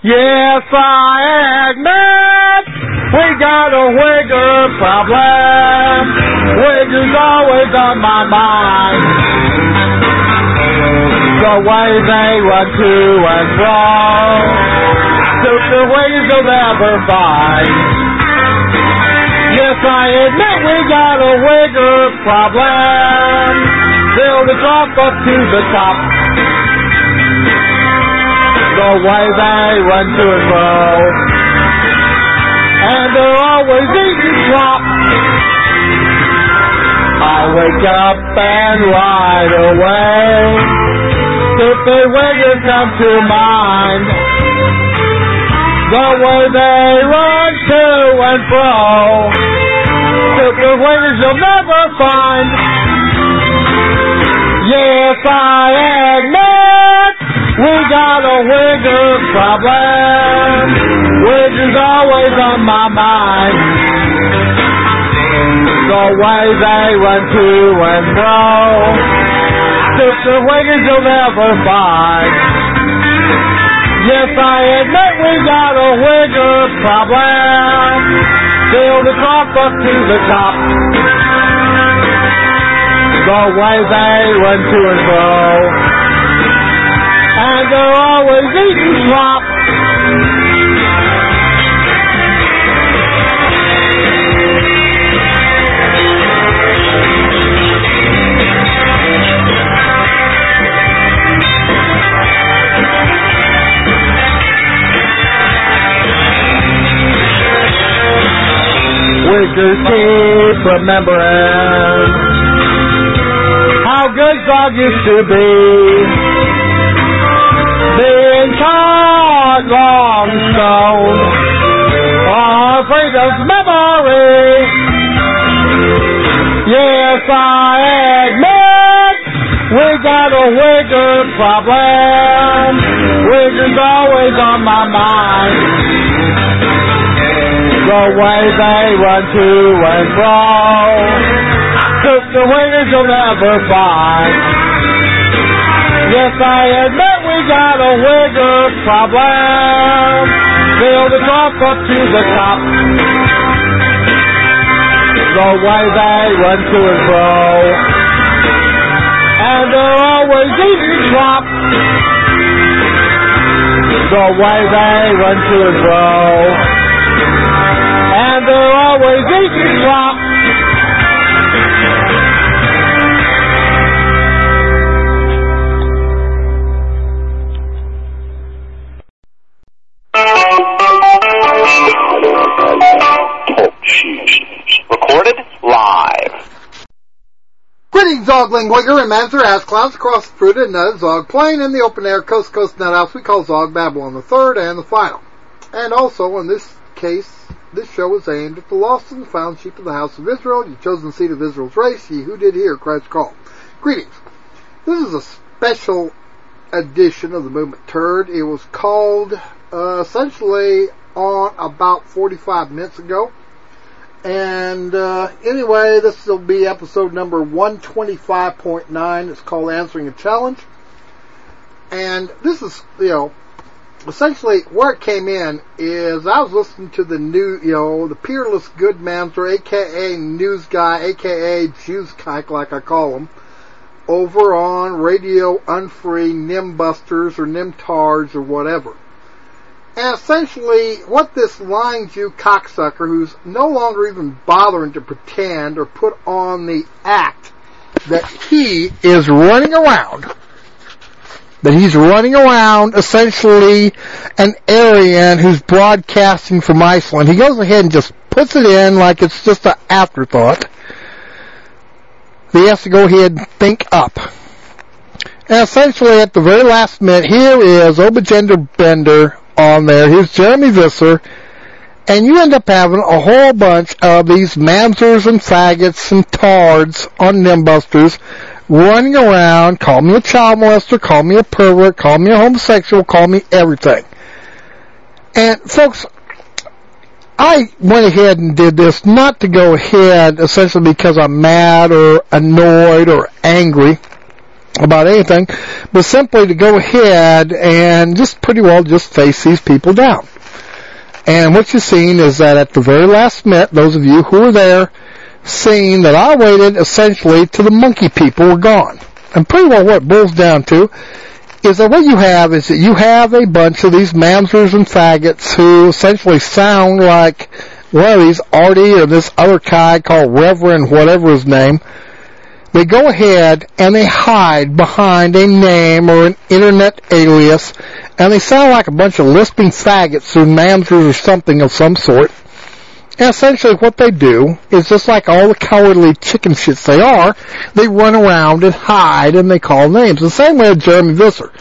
Yes, I admit we got a wigger problem. Wigger's always on my mind. The way they run to and fro, stupid wiggers you'll never find. Yes, I admit we got a wigger problem. Build a drop up to the top. The way they run to and fro, and they're always eating slop. I wake up and right away, stupid wiggers come to mind. The way they run to and fro, stupid wiggers you'll never find. Yes, I admit we got a wigger problem. Wigger's always on my mind. The way they run to and fro, stupid wiggers you'll never find. Yes, I admit we got a wigger problem. Build a drop up to the top. The way they run to and fro, and they're always eating slop. Wiggers keep remembering how good Zog used to be, being caught long stone, afraid of memory. Yes, I admit we got a wigger problem. Wigger's always on my mind. The way they run to and fro, took the wiggers you'll never find. Yes, I admit we got a wigger problem. Build a drop up to the top. The way they run to and fro, and they're always eating slop. The way they run to and fro, and they're always eating slop. Recorded live. Greetings, Zogling Wigger and Manzer Ass Clowns across the fruited nut Zog Plain in the open air coast to coast nut house we call Zog Babylon the third and the final. And also, in this case, this show is aimed at the lost and found sheep of the house of Israel, ye chosen seed of Israel's race, ye who did hear Christ's call. Greetings. This is a special edition of the Movement Turd. It was called, essentially, on about 45 minutes ago. And, anyway, this will be episode number 125.9. It's called Answering a Challenge. And this is, essentially where it came in is I was listening to the new, the Peerless Good Manzer, aka News Guy, aka Juice Kike, like I call him, over on Radio Unfree, Nimbusters, or Nimtards, or whatever. And essentially, what this lying Jew cocksucker, who's no longer even bothering to pretend or put on the act that he is running around, essentially an Aryan who's broadcasting from Iceland. He goes ahead and just puts it in like it's just an afterthought. He has to go ahead and think up. And essentially, at the very last minute, here is Obagender Bender on there. Here's Jeremy Visser. And you end up having a whole bunch of these Manzers and faggots and tards on Nimbusters running around, call me a child molester, call me a pervert, call me a homosexual, call me everything. And folks, I went ahead and did this not to go ahead essentially because I'm mad or annoyed or angry. about anything, but simply to go ahead and just pretty well just face these people down. And what you're seeing is that at the very last minute, those of you who were there, seeing that I waited essentially till the monkey people were gone. And pretty well what it boils down to is that what you have is that you have a bunch of these mamsers and faggots who essentially sound like one of these Artie or this other guy called Reverend whatever his name. They go ahead and they hide behind a name or an internet alias, and they sound like a bunch of lisping faggots or mamsers or something of some sort. And essentially what they do is just like all the cowardly chicken shits they are, they run around and hide and they call names. The same way with Jeremy Visser.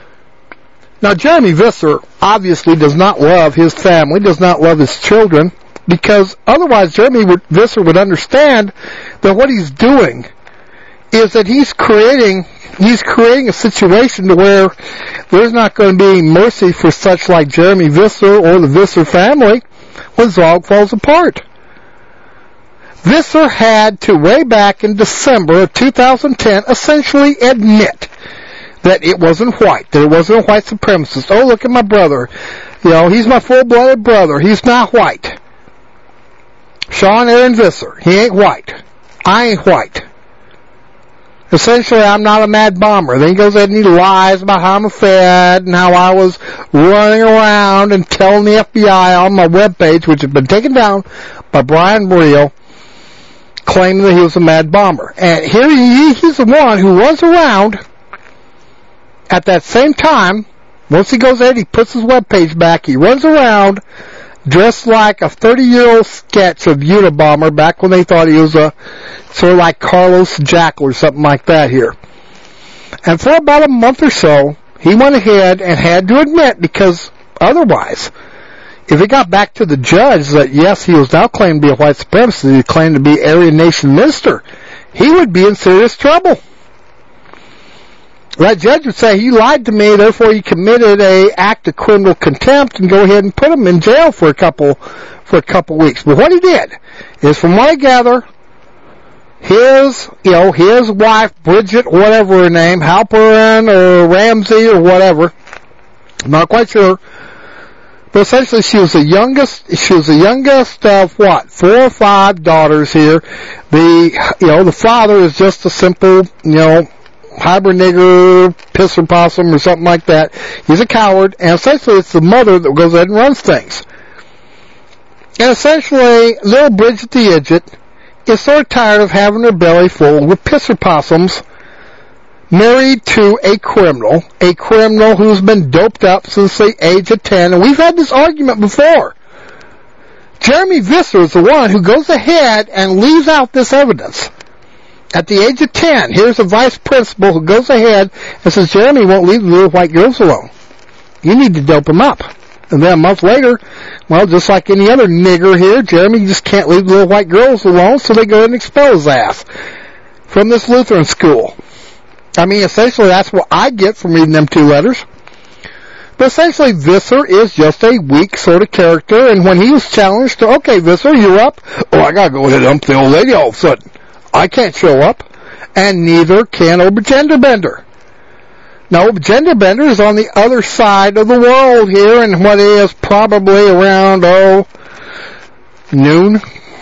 Now Jeremy Visser obviously does not love his family, does not love his children, because otherwise Jeremy Visser would understand that what he's doing is that he's creating a situation to where there's not going to be mercy for such like Jeremy Visser or the Visser family when Zog falls apart. Visser had to, way back in December of 2010, essentially admit that it wasn't white, that it wasn't a white supremacist. Oh, look at my brother. You know, he's my full-blooded brother. He's not white. Sean Aaron Visser, he ain't white. I ain't white. Essentially, I'm not a mad bomber. Then he goes ahead and he lies about how I'm a Fed and how I was running around and telling the FBI on my webpage, which had been taken down by Brian Murillo, claiming that he was a mad bomber. And here he's the one who runs around at that same time. Once he goes ahead, he puts his webpage back. He runs around dressed like a 30-year-old sketch of Unabomber back when they thought he was a sort of like Carlos Jackal or something like that here. And for about a month or so, he went ahead and had to admit, because otherwise, if it got back to the judge that, yes, he was now claimed to be a white supremacist, he claimed to be Aryan Nation minister, he would be in serious trouble. That judge would say, he lied to me, therefore he committed a act of criminal contempt, and go ahead and put him in jail for a couple weeks. But what he did is, from what I gather, his wife, Bridget, whatever her name, Halperin or Ramsey or whatever, I'm not quite sure, but essentially she was the youngest of 4 or 5 daughters here. The father is just a simple, hybrid nigger, pisser possum or something like that. He's a coward, and essentially it's the mother that goes ahead and runs things. And essentially, little Bridget the Idiot is sort of tired of having her belly full with pisser possums, married to a criminal who's been doped up since the age of 10, and we've had this argument before. Jeremy Visser is the one who goes ahead and leaves out this evidence. At the age of 10, here's a vice principal who goes ahead and says, Jeremy won't leave the little white girls alone. You need to dope him up. And then a month later, well, just like any other nigger here, Jeremy just can't leave the little white girls alone, so they go ahead and expel his ass from this Lutheran school. I mean, essentially, that's what I get from reading them 2 letters. But essentially, Visser is just a weak sort of character, and when he was challenged to, okay, Visser, you're up. Oh, I gotta go ahead and ump the old lady all of a sudden. I can't show up, and neither can Genderbender. Now, Genderbender is on the other side of the world here, and what is probably around, noon.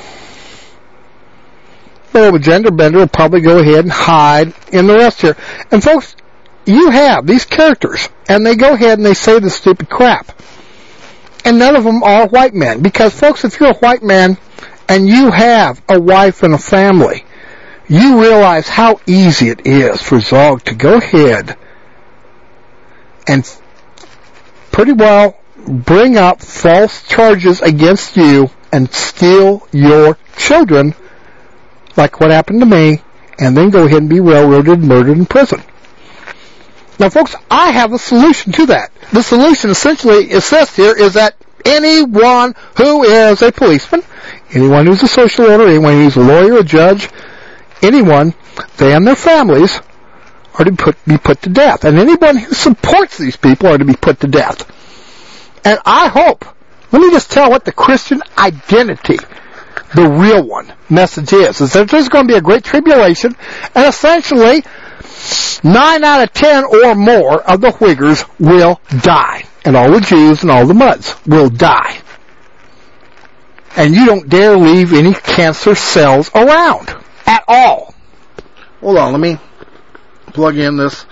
Well, Genderbender will probably go ahead and hide in the rest here. And folks, you have these characters, and they go ahead and they say this stupid crap. And none of them are white men, because folks, if you're a white man and you have a wife and a family, you realize how easy it is for Zog to go ahead and pretty well bring up false charges against you and steal your children, like what happened to me, and then go ahead and be railroaded and murdered in prison. Now, folks, I have a solution to that. The solution essentially is this here, is that anyone who is a policeman, anyone who's a social worker, anyone who's a lawyer, a judge, anyone, they and their families are to be put to death. And anyone who supports these people are to be put to death. And I hope, let me just tell what the Christian identity, the real one, message is that there's going to be a great tribulation, and essentially 9 out of 10 or more of the Uyghurs will die. And all the Jews and all the Muds will die. And you don't dare leave any cancer cells around at all. Hold on, let me plug in this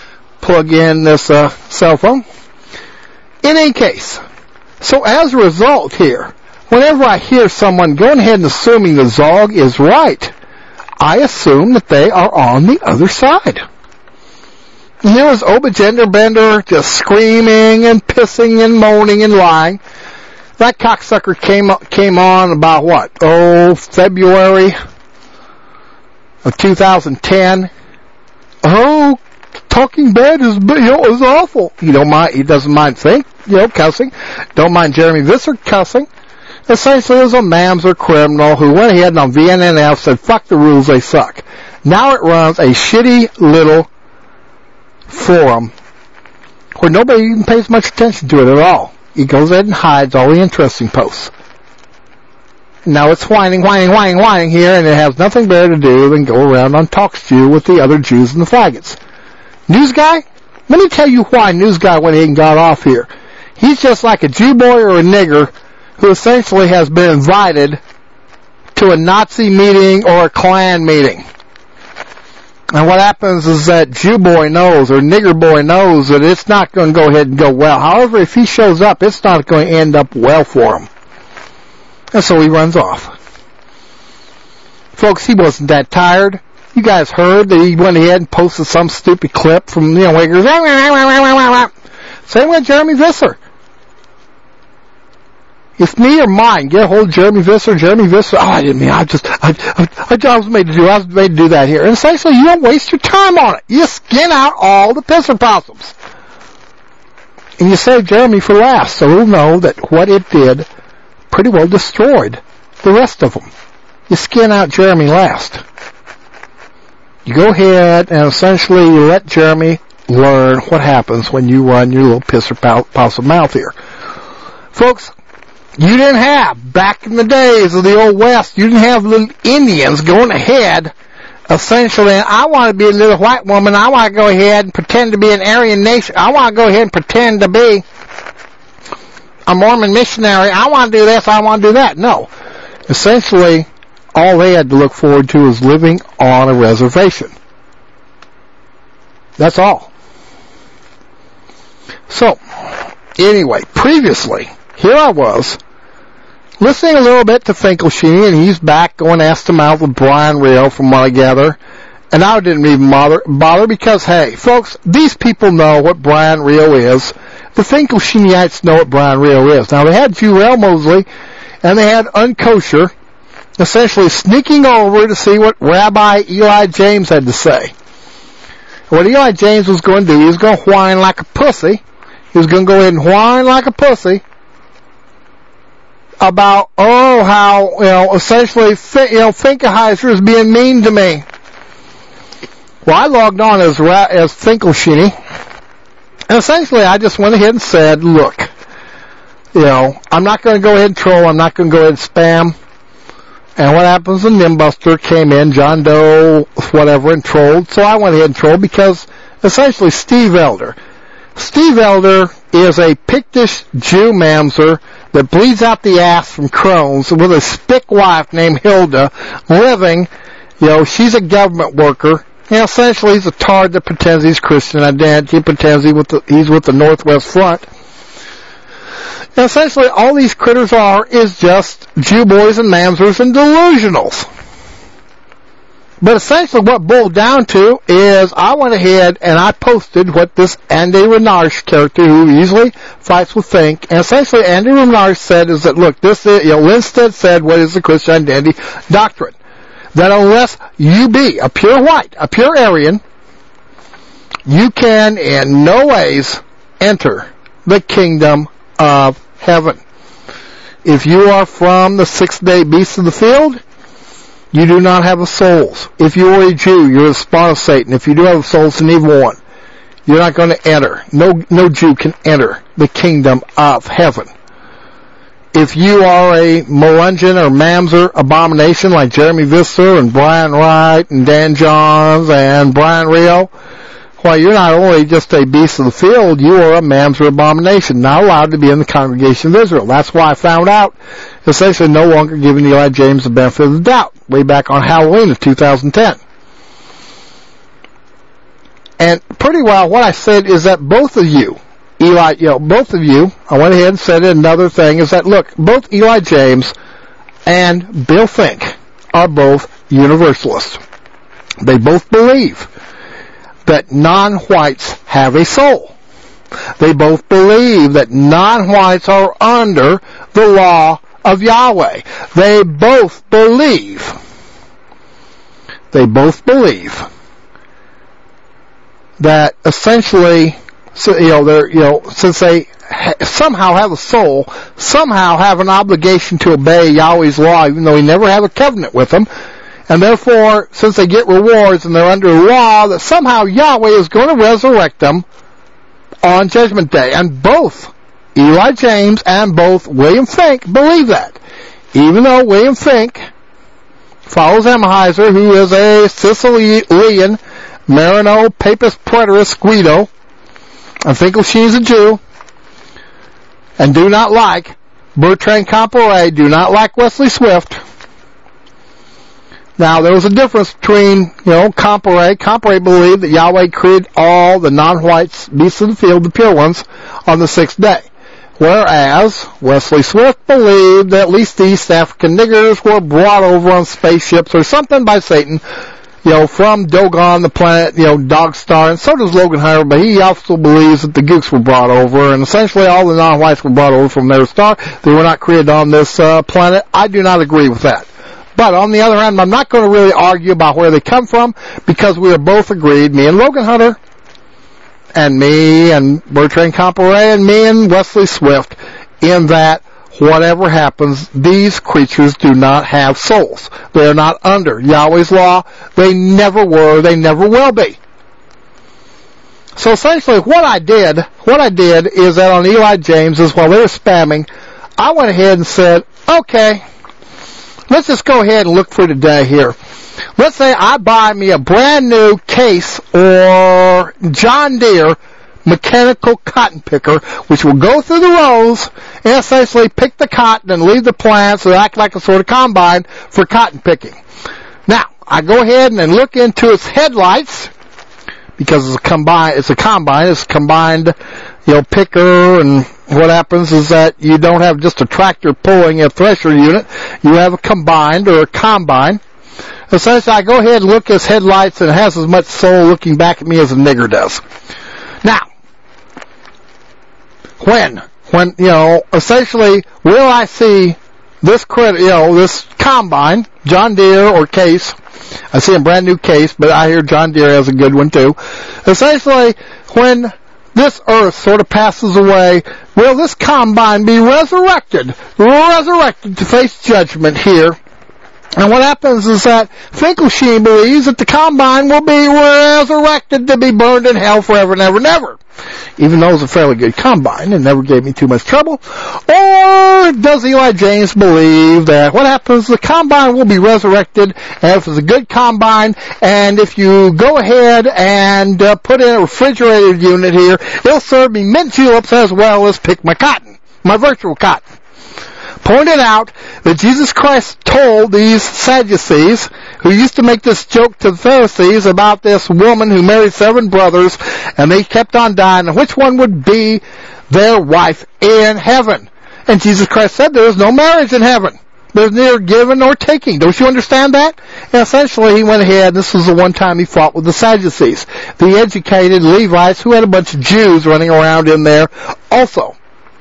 cell phone. In any case, so as a result here, whenever I hear someone going ahead and assuming the Zog is right, I assume that they are on the other side. And here was Obagender Bender just screaming and pissing and moaning and lying. That cocksucker came on about what? February of 2010. Oh, Talking Bad is awful. He doesn't mind cussing. Don't mind Jeremy Visser cussing. Essentially, it was a mamzer criminal who went ahead and on VNNF said, fuck the rules, they suck. Now it runs a shitty little forum where nobody even pays much attention to it at all. He goes ahead and hides all the interesting posts. Now it's whining here, and it has nothing better to do than go around on TalkStew with the other Jews and the faggots. News guy? Let me tell you why News guy went ahead and got off here. He's just like a Jew boy or a nigger who essentially has been invited to a Nazi meeting or a Klan meeting. And what happens is that Jew boy knows or nigger boy knows that it's not going to go ahead and go well. However, if he shows up, it's not going to end up well for him. And so he runs off. Folks, he wasn't that tired. You guys heard that he went ahead and posted some stupid clip from, Uyghurs. Same with Jeremy Visser. It's me or mine. Get a hold of Jeremy Visser. I didn't mean, I was made to do that here. And essentially, you don't waste your time on it. You skin out all the pisser possums. And you save Jeremy for last, so we'll know that what it did pretty well destroyed the rest of them. You skin out Jeremy last. You go ahead and essentially you let Jeremy learn what happens when you run your little pisser possum mouth here. Folks, you didn't have, back in the days of the old West, you didn't have little Indians going ahead, essentially, I want to be a little white woman, I want to go ahead and pretend to be an Aryan nation, I want to go ahead and pretend to be a Mormon missionary, I want to do this, I want to do that. No. Essentially, all they had to look forward to was living on a reservation. That's all. So, anyway, previously, here I was, listening a little bit to Finkelstein, and he's back going ass to mouth with Brian Real, from what I gather. And I didn't even bother because, hey, folks, these people know what Brian Real is. The Finkelsteinites know what Brian Real is. Now, they had Jurel Mosley, and they had Unkosher, essentially sneaking over to see what Rabbi Eli James had to say. What Eli James was going to do, he was going to whine like a pussy. He was going to go ahead and whine like a pussy about, how, essentially, Finkelheiser is being mean to me. Well, I logged on as Finkelstein, and essentially I just went ahead and said, look, I'm not going to go ahead and troll, I'm not going to go ahead and spam. And what happens, the Nimbuster came in, John Doe, whatever, and trolled. So I went ahead and trolled because, essentially, Steve Elder is a Pictish Jew mamzer that bleeds out the ass from Crohn's with a spick wife named Hilda living, she's a government worker. Essentially, he's a tard that pretends he's Christian identity, he pretends he's with the Northwest Front. And essentially, all these critters is just Jew boys and mamzers and delusionals. But essentially, what boiled down to is I went ahead and I posted what this Andy Renarsh character, who usually fights with Fink, and essentially Andy Renarsh said is that, look, this is, Linstead said what is the Christian identity doctrine. That unless you be a pure white, a pure Aryan, you can in no ways enter the kingdom of heaven. If you are from the sixth-day beasts of the field, you do not have a souls. If you are a Jew, you're a spawn of Satan. If you do have a souls, an evil one, you're not going to enter. No Jew can enter the kingdom of heaven. It if you are a Melungeon or Mamzer abomination like Jeremy Visser and Brian Wright and Dan Johns and Brian Rio, well, you're not only just a beast of the field, you are a Mamzer abomination, not allowed to be in the congregation of Israel. That's why I found out, essentially no longer giving Eli James the benefit of the doubt, way back on Halloween of 2010. And pretty well what I said is that both of you, Eli, both of you, I went ahead and said another thing, is that, look, both Eli James and Bill Fink are both universalists. They both believe that non-whites have a soul. They both believe that non-whites are under the law of Yahweh. They both believe that essentially, since they somehow have a soul, somehow have an obligation to obey Yahweh's law, even though he never had a covenant with them, and therefore, since they get rewards and they're under law, that somehow Yahweh is going to resurrect them on Judgment Day. And both Eli James and both William Fink believe that. Even though William Fink follows Emmeheiser, who is a Sicilian Marino Papist preterist Guido, and Finkelstein's a Jew, and do not like Bertrand Comparet, do not like Wesley Swift. Now, there was a difference between, Comparet. Comparet believed that Yahweh created all the non-whites, beasts of the field, the pure ones, on the sixth day. Whereas Wesley Swift believed that at least the East African niggers were brought over on spaceships or something by Satan, from Dogon, the planet, Dog Star, and so does Logan Hunter, but he also believes that the Gooks were brought over, and essentially all the non-whites were brought over from their star. They were not created on this planet. I do not agree with that. But on the other hand, I'm not going to really argue about where they come from, because we are both agreed, me and Logan Hunter, and me and Bertrand Comparet, and me and Wesley Swift, in that whatever happens, these creatures do not have souls. They are not under Yahweh's law. They never were. They never will be. So essentially what I did is that on Eli James's, while they were spamming, I went ahead and said, okay, let's just go ahead and look for today here. Let's say I buy me a brand new Case or John Deere mechanical cotton picker, which will go through the rows and essentially pick the cotton and leave the plants and act like a sort of combine for cotton picking. Now, I go ahead and look into its headlights, because it's a combined, picker, and what happens is that you don't have just a tractor pulling a thresher unit, you have a combined or a combine. Essentially, I go ahead and look at its headlights, and it has as much soul looking back at me as a nigger does. Now, when, essentially, will I see this this combine, John Deere or Case? I see a brand new Case, but I hear John Deere has a good one too. Essentially, when this earth sort of passes away, will this combine be resurrected to face judgment here? And what happens is that Finkelstein believes that the combine will be resurrected to be burned in hell forever and ever and ever. Even though it's a fairly good combine and never gave me too much trouble. Or does Eli James believe that what happens, the combine will be resurrected, and if it's a good combine, and if you go ahead and put in a refrigerated unit here, it'll serve me mint juleps as well as pick my cotton, my virtual cotton. Pointed out that Jesus Christ told these Sadducees, who used to make this joke to the Pharisees about this woman who married 7 brothers, and they kept on dying, and which one would be their wife in heaven. And Jesus Christ said there is no marriage in heaven. There's neither giving nor taking. Don't you understand that? And essentially, he went ahead, this was the one time he fought with the Sadducees, the educated Levites who had a bunch of Jews running around in there also.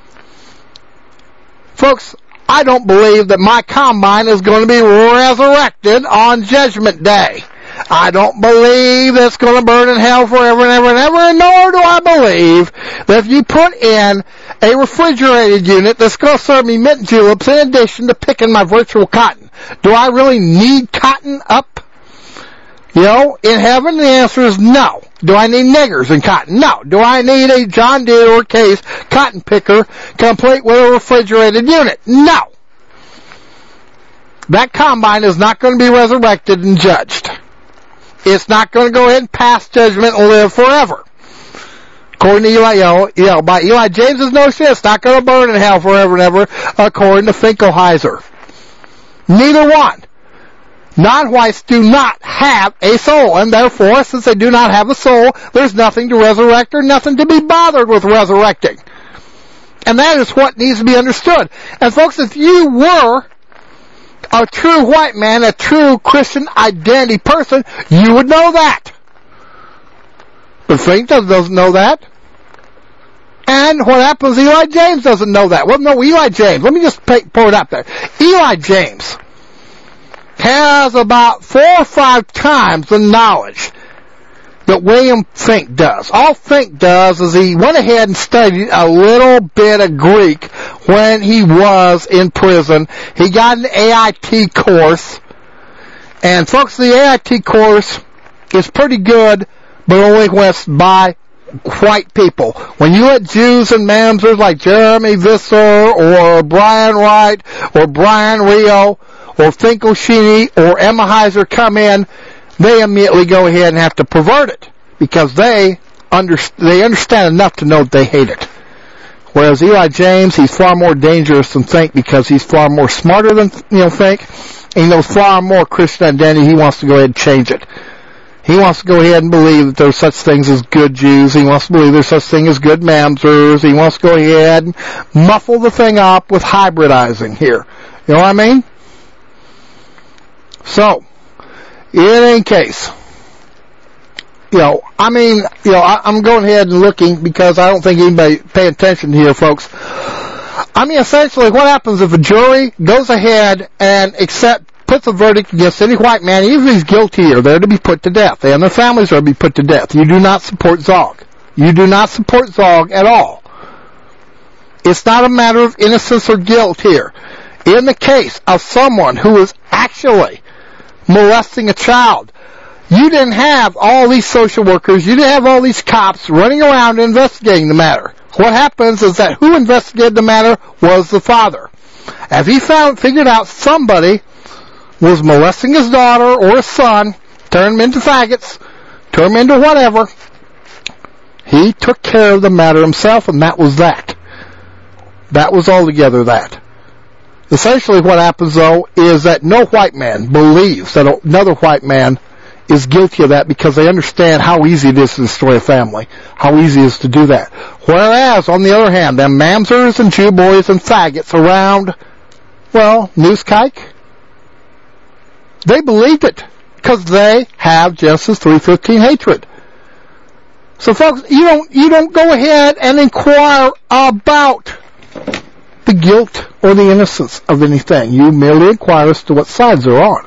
Folks, I don't believe that my combine is going to be resurrected on Judgment Day. I don't believe that it's going to burn in hell forever and ever and ever, and nor do I believe that if you put in a refrigerated unit that's going to serve me mint juleps in addition to picking my virtual cotton. Do I really need cotton up, in heaven? The answer is no. Do I need niggers in cotton? No. Do I need a John Deere Case cotton picker complete with a refrigerated unit? No. That combine is not going to be resurrected and judged. It's not going to go ahead and pass judgment and live forever. According to Eli, by Eli James's notion, it's not going to burn in hell forever and ever, according to Finkelheiser. Neither one. Non-whites do not have a soul, and therefore, since they do not have a soul, there's nothing to resurrect or nothing to be bothered with resurrecting. And that is what needs to be understood. And folks, if you were a true white man, a true Christian identity person, you would know that. But Fink doesn't know that. And what happens, Eli James doesn't know that. Well, no, Eli James, let me just pull it up there. Eli James has about 4 or 5 times the knowledge that William Fink does. All Fink does is he went ahead and studied a little bit of Greek when he was in prison. He got an AIT course. And folks, the AIT course is pretty good, but only when it's by white people. When you let Jews and mamsers like Jeremy Visser or Brian Wright or Brian Rio or Finkelshini or Emma Heiser come in, they immediately go ahead and have to pervert it because they understand enough to know that they hate it. Whereas Eli James, he's far more dangerous than Fink because he's far more smarter than Fink, and he knows far more Christian identity. He wants to go ahead and change it. He wants to go ahead and believe that there's such things as good Jews. He wants to believe there's such thing as good mamsers. He wants to go ahead and muffle the thing up with hybridizing here. You know what I mean? So, in any case, I'm going ahead and looking because I don't think anybody pay attention here, folks. I mean, essentially, what happens if a jury goes ahead and puts a verdict against any white man, even if he's guilty, or they're to be put to death, and their families are to be put to death? You do not support Zog. You do not support Zog at all. It's not a matter of innocence or guilt here. In the case of someone who is actually molesting a child, you didn't have all these social workers, you didn't have all these cops running around investigating the matter. What happens is that who investigated the matter was the father. As he figured out somebody was molesting his daughter or his son, turned them into faggots, turned them into whatever, he took care of the matter himself, and that was that. That was altogether that. Essentially what happens, though, is that no white man believes that another white man is guilty of that because they understand how easy it is to destroy a family, how easy it is to do that. Whereas, on the other hand, them mamsers and Jew boys and faggots around, Newskike, they believed it because they have Genesis 3:15 hatred. So, folks, you don't go ahead and inquire about the guilt or the innocence of anything. You merely inquire as to what sides they're on.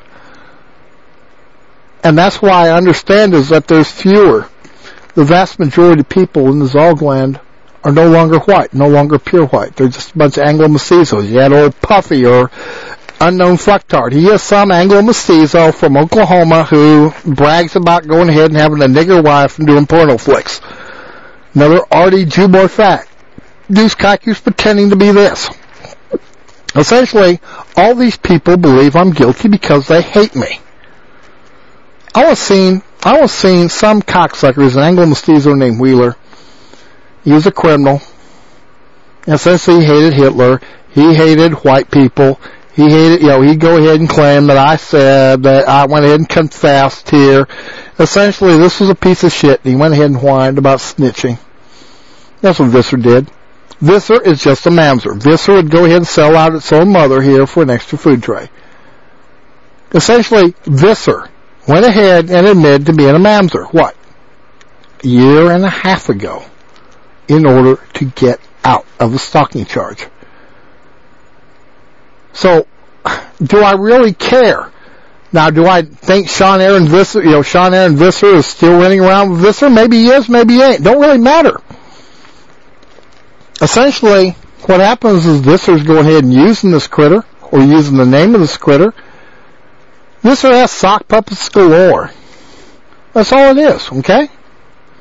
And that's why I understand is that there's fewer. The vast majority of people in the Zog land are no longer white, no longer pure white. They're just a bunch of Anglo-mestizos. You had old Puffy or unknown fucktard. He is some Anglo-mestizo from Oklahoma who brags about going ahead and having a nigger wife and doing porno flicks. Another arty Jew boy fact. Deuce Kaiku's pretending to be this. Essentially, all these people believe I'm guilty because they hate me. I was seeing some cocksuckers, an Anglo-mestizo named Wheeler. He was a criminal. Essentially, he hated Hitler. He hated white people. He hated, he'd go ahead and claim that I said that I went ahead and confessed here. Essentially, this was a piece of shit, and he went ahead and whined about snitching. That's what Visser did. Visser is just a mamser. Visser would go ahead and sell out its own mother here for an extra food tray. Essentially, Visser went ahead and admitted to being a mamser. What? A year and a half ago, in order to get out of the stalking charge. So, do I really care? Now, do I think Sean Aaron Visser is still running around with Visser? Maybe he is, maybe he ain't. Don't really matter. Essentially, what happens is Visser's going ahead and using this critter, or using the name of this critter. Visser has sock puppets galore. That's all it is, okay?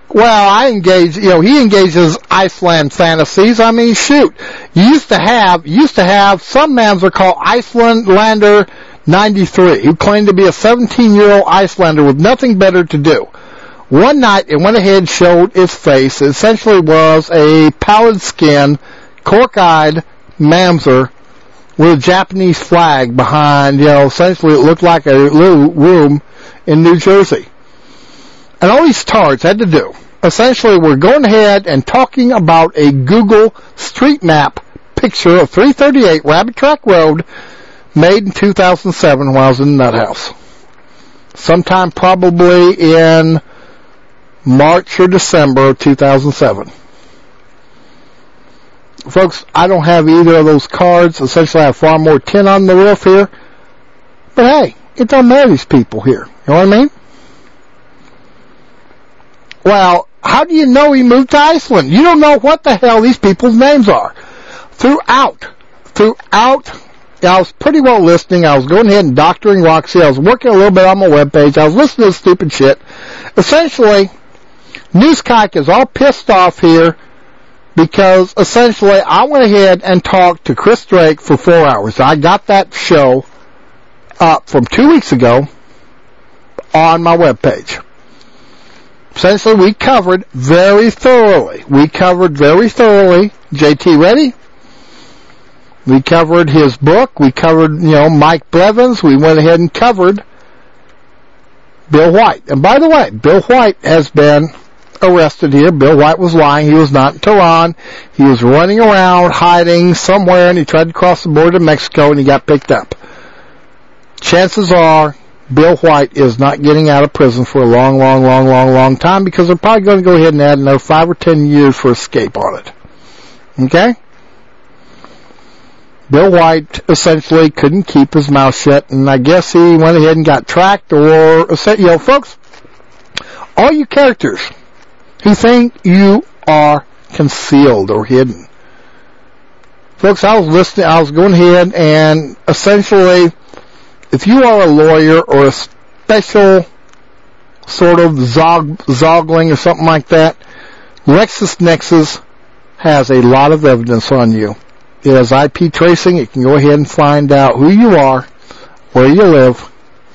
Well, he engages Iceland fantasies. I mean, shoot. You used to have some Mamser called Icelander 93, who claimed to be a 17-year-old Icelander with nothing better to do. One night, it went ahead and showed its face. It essentially was a pallid skin, cork-eyed Mamser with a Japanese flag behind, essentially it looked like a little room in New Jersey. And all these tards had to do, essentially, we're going ahead and talking about a Google Street Map picture of 338 Rabbit Track Road, made in 2007 when I was in the nut house. Sometime probably in March or December of 2007. Folks, I don't have either of those cards. Essentially, I have far more tin on the roof here. But hey, it don't matter these people here. You know what I mean? Well, how do you know he moved to Iceland? You don't know what the hell these people's names are. Throughout, I was pretty well listening. I was going ahead and doctoring Roxy. I was working a little bit on my webpage. I was listening to stupid shit. Essentially, Newskike is all pissed off here because essentially I went ahead and talked to Chris Drake for 4 hours. I got that show up from 2 weeks ago on my webpage. Essentially, we covered very thoroughly. JT ready? We covered his book. We covered, Mike Blevins. We went ahead and covered Bill White. And by the way, Bill White has been arrested here. Bill White was lying. He was not in Tehran. He was running around, hiding somewhere, and he tried to cross the border to Mexico, and he got picked up. Chances are, Bill White is not getting out of prison for a long time, because they're probably going to go ahead and add another 5 or 10 years for escape on it. Okay? Bill White essentially couldn't keep his mouth shut, and I guess he went ahead and got tracked, or, folks, all you characters who think you are concealed or hidden. Folks, I was going ahead and essentially, if you are a lawyer or a special sort of Zogling or something like that, LexisNexis has a lot of evidence on you. It has IP tracing. It can go ahead and find out who you are, where you live,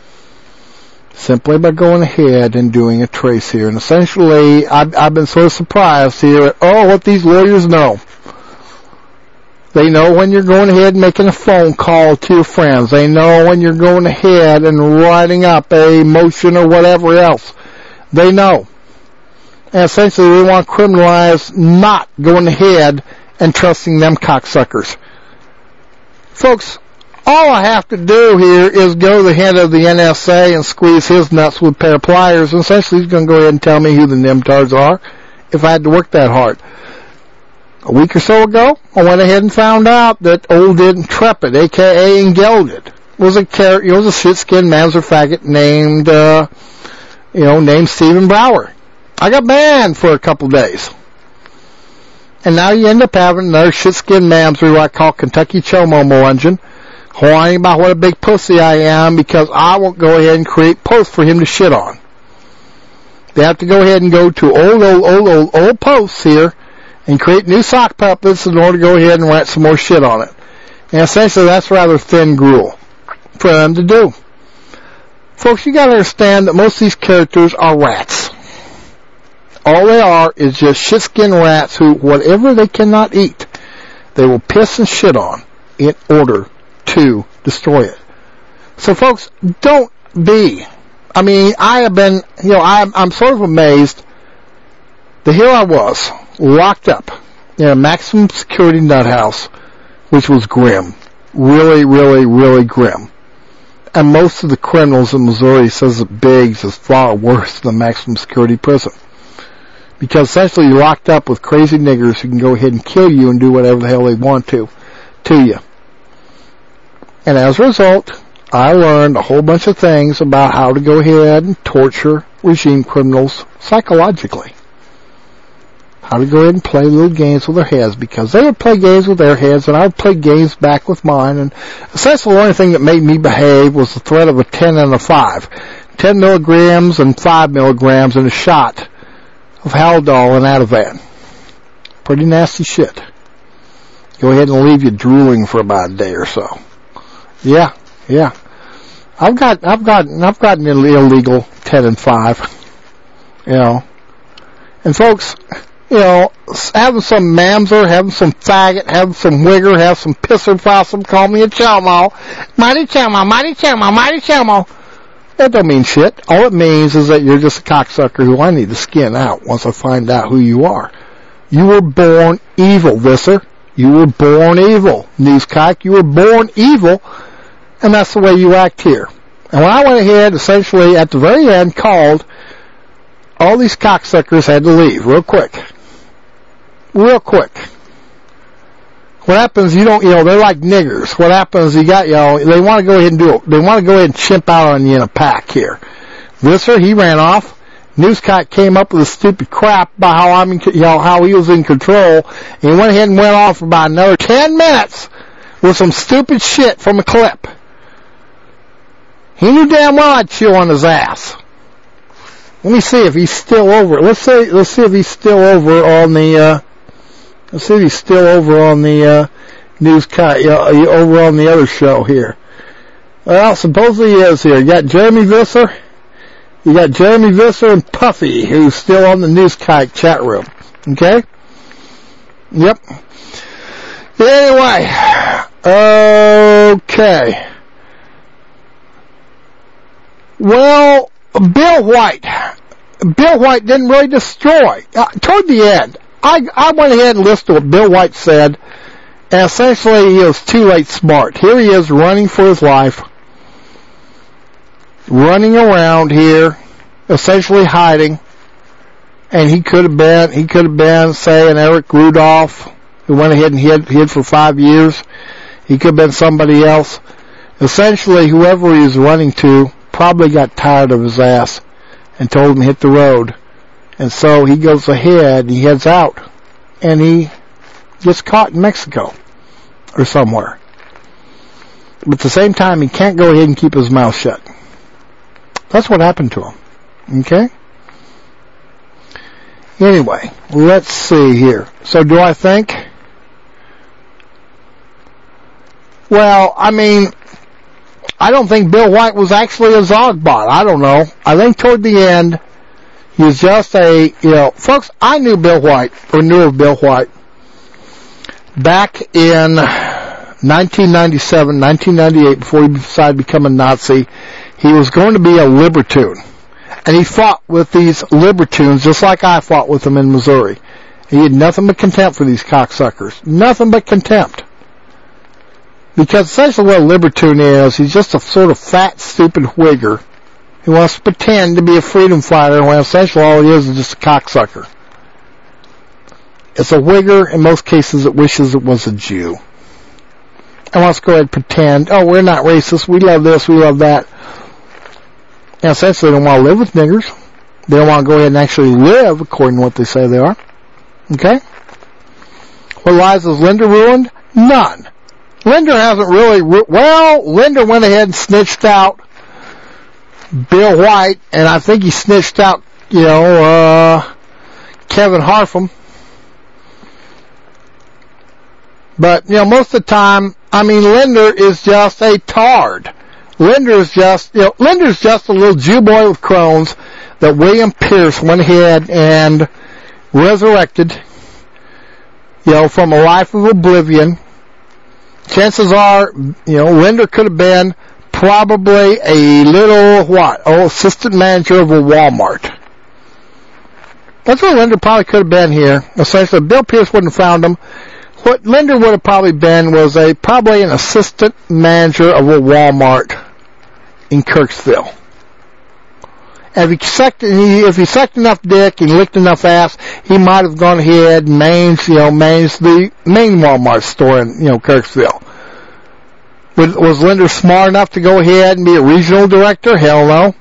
simply by going ahead and doing a trace here. And essentially, I've been sort of surprised here at, what these lawyers know. They know when you're going ahead and making a phone call to your friends. They know when you're going ahead and writing up a motion or whatever else. They know. And essentially, they want to criminalize not going ahead and trusting them cocksuckers. Folks, all I have to do here is go to the head of the NSA and squeeze his nuts with a pair of pliers, and essentially he's going to go ahead and tell me who the nimtards are if I had to work that hard. A week or so ago, I went ahead and found out that old Intrepid, a.k.a. Engelded, was a shit-skinned Mamser faggot named Stephen Brower. I got banned for a couple days. And now you end up having another shit-skinned Mamser who I call Kentucky Chomo Melungeon, whining about what a big pussy I am because I won't go ahead and create posts for him to shit on. They have to go ahead and go to old posts here and create new sock puppets in order to go ahead and write some more shit on it. And essentially that's rather thin gruel for them to do. Folks, you gotta understand that most of these characters are rats. All they are is just shit-skinned rats who, whatever they cannot eat, they will piss and shit on in order to destroy it. So folks, don't be. I mean, I have been, I'm sort of amazed that here I was, locked up in a maximum security nut house, which was grim. Really, really, really grim. And most of the criminals in Missouri says that Biggs is far worse than the maximum security prison. Because essentially you're locked up with crazy niggers who can go ahead and kill you and do whatever the hell they want to you. And as a result, I learned a whole bunch of things about how to go ahead and torture regime criminals psychologically. How to go ahead and play little games with their heads, because they would play games with their heads and I would play games back with mine. And essentially the only thing that made me behave was the threat of a 10 and a 5. 10 milligrams and 5 milligrams in a shot of Haldol and Ativan. Pretty nasty shit. Go ahead and leave you drooling for about a day or so. Yeah. I've gotten illegal 10 and 5. And folks, having some mamzer, having some faggot, having some wigger, have some pisser possum, call me a chomo. Mighty chomo. That don't mean shit. All it means is that you're just a cocksucker who I need to skin out once I find out who you are. You were born evil, Visser. You were born evil, Newscock. You were born evil, and that's the way you act here. And when I went ahead, essentially, at the very end, called, all these cocksuckers had to leave real quick. What happens, they're like niggers. What happens, they want to go ahead and do it. They want to go ahead and chimp out on you in a pack here. Visser, he ran off. Newscock came up with a stupid crap about how he was in control, and he went ahead and went on for about another 10 minutes with some stupid shit from a clip. He knew damn well I'd chew on his ass. Let me see if he's still over. Let's see if he's still over on the. Let's see if he's still over on the Newscock, over on the other show here. Well, supposedly he is here. You got Jeremy Visser. You got Jeremy Visser and Puffy, who's still on the Newscock chat room. Okay? Yep. Anyway. Okay. Well, Bill White didn't really destroy. Toward the end, I went ahead and listened to what Bill White said, and essentially he was too late smart. Here he is running for his life. Running around here, essentially hiding, and he could have been, say, an Eric Rudolph, who went ahead and hid for 5 years. He could have been somebody else. Essentially, whoever he was running to probably got tired of his ass and told him to hit the road. And so he goes ahead, he heads out, and he gets caught in Mexico or somewhere. But at the same time, he can't go ahead and keep his mouth shut. That's what happened to him. Okay? Anyway, let's see here. So do I think? Well, I mean, I don't think Bill White was actually a Zogbot. I don't know. I think toward the end, he was just folks, I knew Bill White, or knew of Bill White, back in 1997, 1998, before he decided to become a Nazi. He was going to be a libertine. And he fought with these libertines just like I fought with them in Missouri. He had nothing but contempt for these cocksuckers. Nothing but contempt. Because essentially what a libertine is, he's just a sort of fat, stupid whigger who wants to pretend to be a freedom fighter when essentially all he is just a cocksucker. It's a whigger, in most cases it wishes it was a Jew. And wants to go ahead and pretend, oh, we're not racist, we love this, we love that. And essentially they don't want to live with niggers. They don't want to go ahead and actually live according to what they say they are. Okay? What lies has Linda ruined? None. Linda hasn't really... Linda went ahead and snitched out Bill White, and I think he snitched out, Kevin Harfum. But, most of the time, Linda is just a tard. Linda's just a little Jew boy with Crohn's that William Pierce went ahead and resurrected, from a life of oblivion. Chances are, Linda could have been probably a little, assistant manager of a Walmart. That's what Linda probably could have been here. Essentially, Bill Pierce wouldn't have found him. What Linda would have probably been was probably an assistant manager of a Walmart in Kirksville. And if he sucked enough dick and licked enough ass, he might have gone ahead and managed the main Walmart store in, Kirksville. Was Linda smart enough to go ahead and be a regional director? Hell no.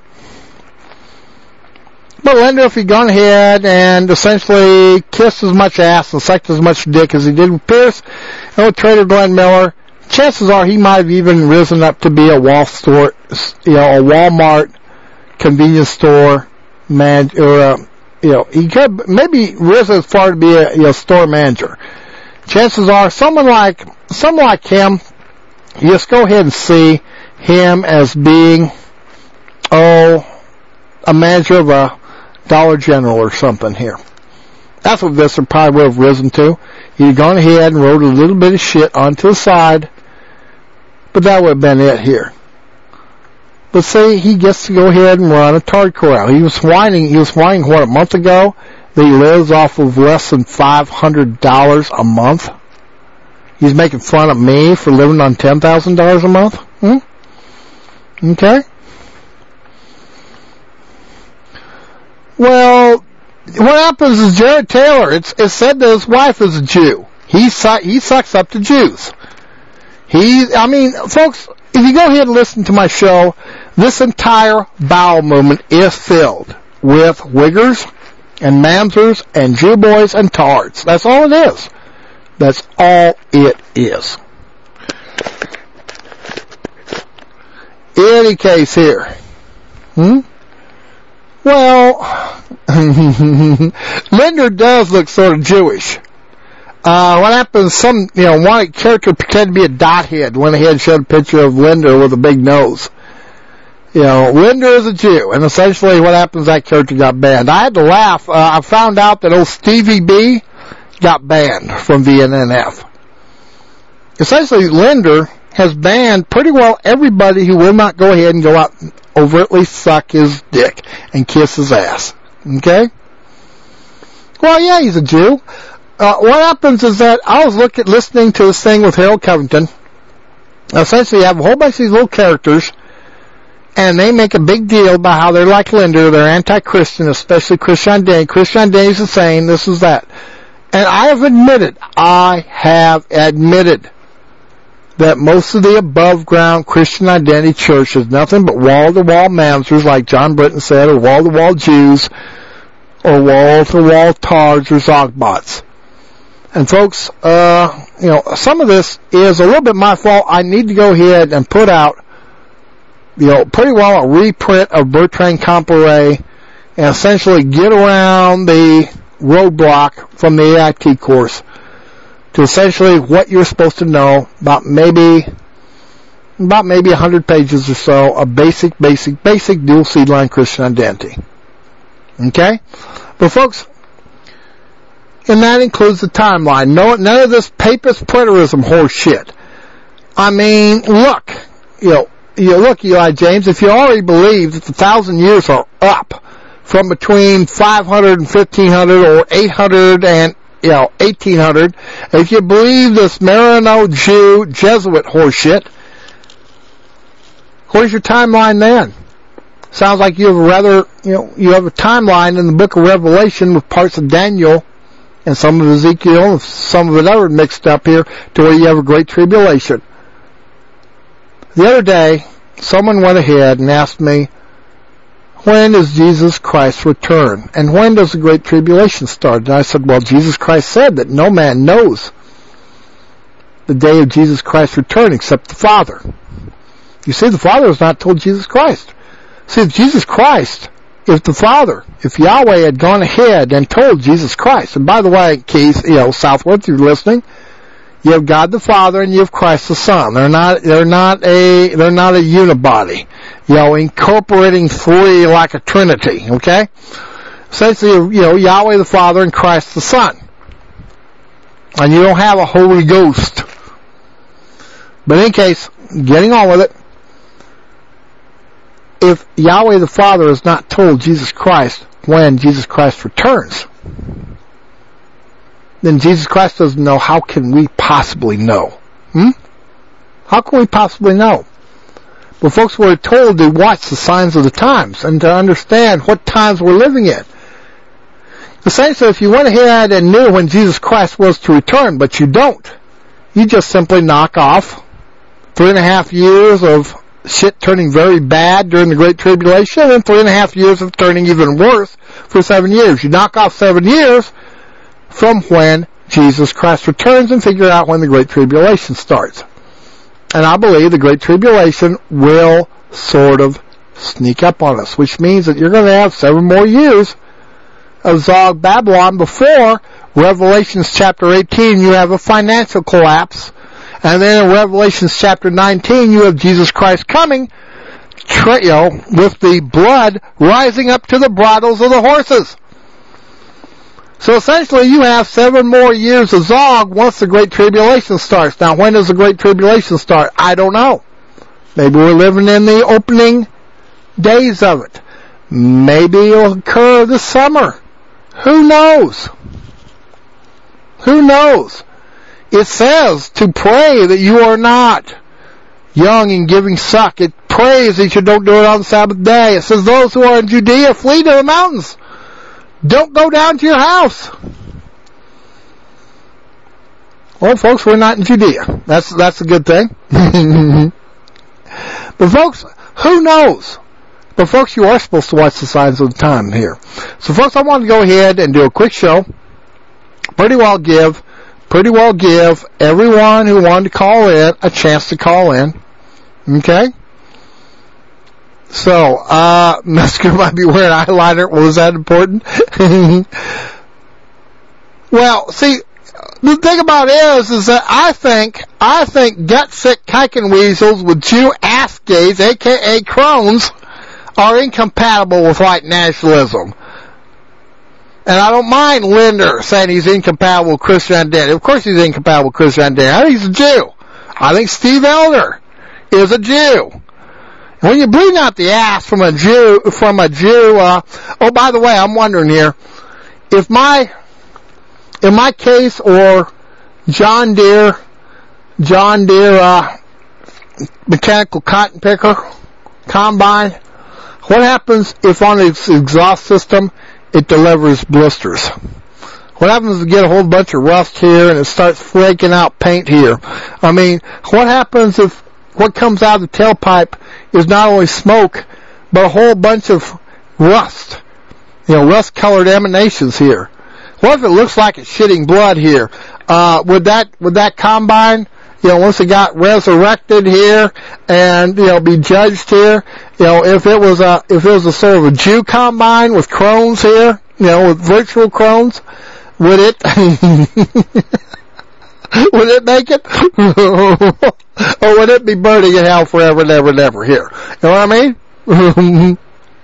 But Linda, if he'd gone ahead and essentially kissed as much ass and sucked as much dick as he did with Pierce and with Trader Glenn Miller, chances are he might have even risen up to be a Walmart convenience store man, or he could maybe risen as far to be a store manager. Chances are someone like him, you just go ahead and see him as being, a manager of a Dollar General or something here. That's what Visser probably would have risen to. He'd gone ahead and wrote a little bit of shit onto the side, but that would have been it here. But see, he gets to go ahead and run a Tard Corral. He was whining, what, a month ago, that he lives off of less than $500 a month? He's making fun of me for living on $10,000 a month? Okay. Well, what happens is Jared Taylor, it's said that his wife is a Jew. He sucks up to Jews. Folks, if you go ahead and listen to my show, this entire bowel movement is filled with wiggers and mamsers and Jew boys and tards. That's all it is. That's all it is. Any case here. Well, Linder does look sort of Jewish. What happens, some, white character pretended to be a dot head, went ahead and showed a picture of Linder with a big nose. Linder is a Jew, and essentially what happens, that character got banned. I had to laugh. I found out that old Stevie B got banned from VNNF. Essentially, Linder has banned pretty well everybody who will not go ahead and go out and overtly suck his dick and kiss his ass. Okay? Well, yeah, he's a Jew. What happens is that I was listening to this thing with Harold Covington. Essentially, you have a whole bunch of these little characters, and they make a big deal about how they're like Linder, they're anti-Christian, especially Christian Identity. Christian Identity is insane, this is that. And I have admitted that most of the above-ground Christian Identity church is nothing but wall-to-wall mamsers, like John Britton said, or wall-to-wall Jews, or wall-to-wall tards or zogbots. And folks, some of this is a little bit my fault. I need to go ahead and put out, pretty well a reprint of Bertrand Comparet and essentially get around the roadblock from the AIT course to essentially what you're supposed to know about maybe 100 pages or so of basic dual seed line Christian identity. Okay? But folks, and that includes the timeline. None of this papist preterism horse shit. Look, look, Eli James, if you already believe that the 1,000 years are up from between 500 and 1500 or 800 and 1800, if you believe this Marino Jew Jesuit horseshit, where's your timeline then? Sounds like you have you have a timeline in the book of Revelation with parts of Daniel and some of Ezekiel and some of it other mixed up here to where you have a great tribulation. The other day, someone went ahead and asked me, when does Jesus Christ return? And when does the Great Tribulation start? And I said, well, Jesus Christ said that no man knows the day of Jesus Christ's return except the Father. You see, the Father has not told Jesus Christ. See, if Yahweh had gone ahead and told Jesus Christ, and by the way, Keith, Southwood, you're listening, you have God the Father and you have Christ the Son. They're not a unibody, incorporating three like a trinity, okay? Essentially, Yahweh the Father and Christ the Son. And you don't have a Holy Ghost. But in any case, getting on with it, if Yahweh the Father has not told Jesus Christ when Jesus Christ returns, then Jesus Christ doesn't know, how can we possibly know? How can we possibly know? Well, folks, we're told to watch the signs of the times and to understand what times we're living in. Essentially, if you went ahead and knew when Jesus Christ was to return, but you don't, you just simply knock off 3.5 years of shit turning very bad during the Great Tribulation and 3.5 years of turning even worse for 7 years. You knock off 7 years from when Jesus Christ returns and figure out when the Great Tribulation starts. And I believe the Great Tribulation will sort of sneak up on us, which means that you're going to have 7 more years of Zog Babylon before Revelations chapter 18, you have a financial collapse. And then in Revelations chapter 19, you have Jesus Christ coming, with the blood rising up to the bridles of the horses. So essentially, you have 7 more years of Zog once the Great Tribulation starts. Now, when does the Great Tribulation start? I don't know. Maybe we're living in the opening days of it. Maybe it'll occur this summer. Who knows? Who knows? It says to pray that you are not young and giving suck. It prays that you don't do it on the Sabbath day. It says those who are in Judea flee to the mountains. Don't go down to your house. Well, folks, we're not in Judea. That's a good thing. But folks, who knows? But folks, you are supposed to watch the signs of the time here. So folks, I want to go ahead and do a quick show. Pretty well give everyone who wanted to call in a chance to call in. Okay? So, Mesker might be wearing eyeliner. Was that important? Well, see, the thing about it is that I think gut-sick kiken weasels with Jew ass gays, aka crones, are incompatible with white nationalism. And I don't mind Linder saying he's incompatible with Christian identity. Of course he's incompatible with Christian identity. I think he's a Jew. I think Steve Elder is a Jew. When you bleed out the ass from a Jew, oh, by the way, I'm wondering here, if my case or John Deere, mechanical cotton picker, combine, what happens if on its exhaust system it delivers blisters? What happens if you get a whole bunch of rust here and it starts flaking out paint here? I mean, what happens if what comes out of the tailpipe is not only smoke, but a whole bunch of rust? Rust-colored emanations here. What if it looks like it's shitting blood here? Would that combine, once it got resurrected here and, be judged here, if it was a sort of a Jew combine with crones here, with virtual crones, would it, would it make it? Or would it be burning in hell forever and ever and ever here? You know what I mean?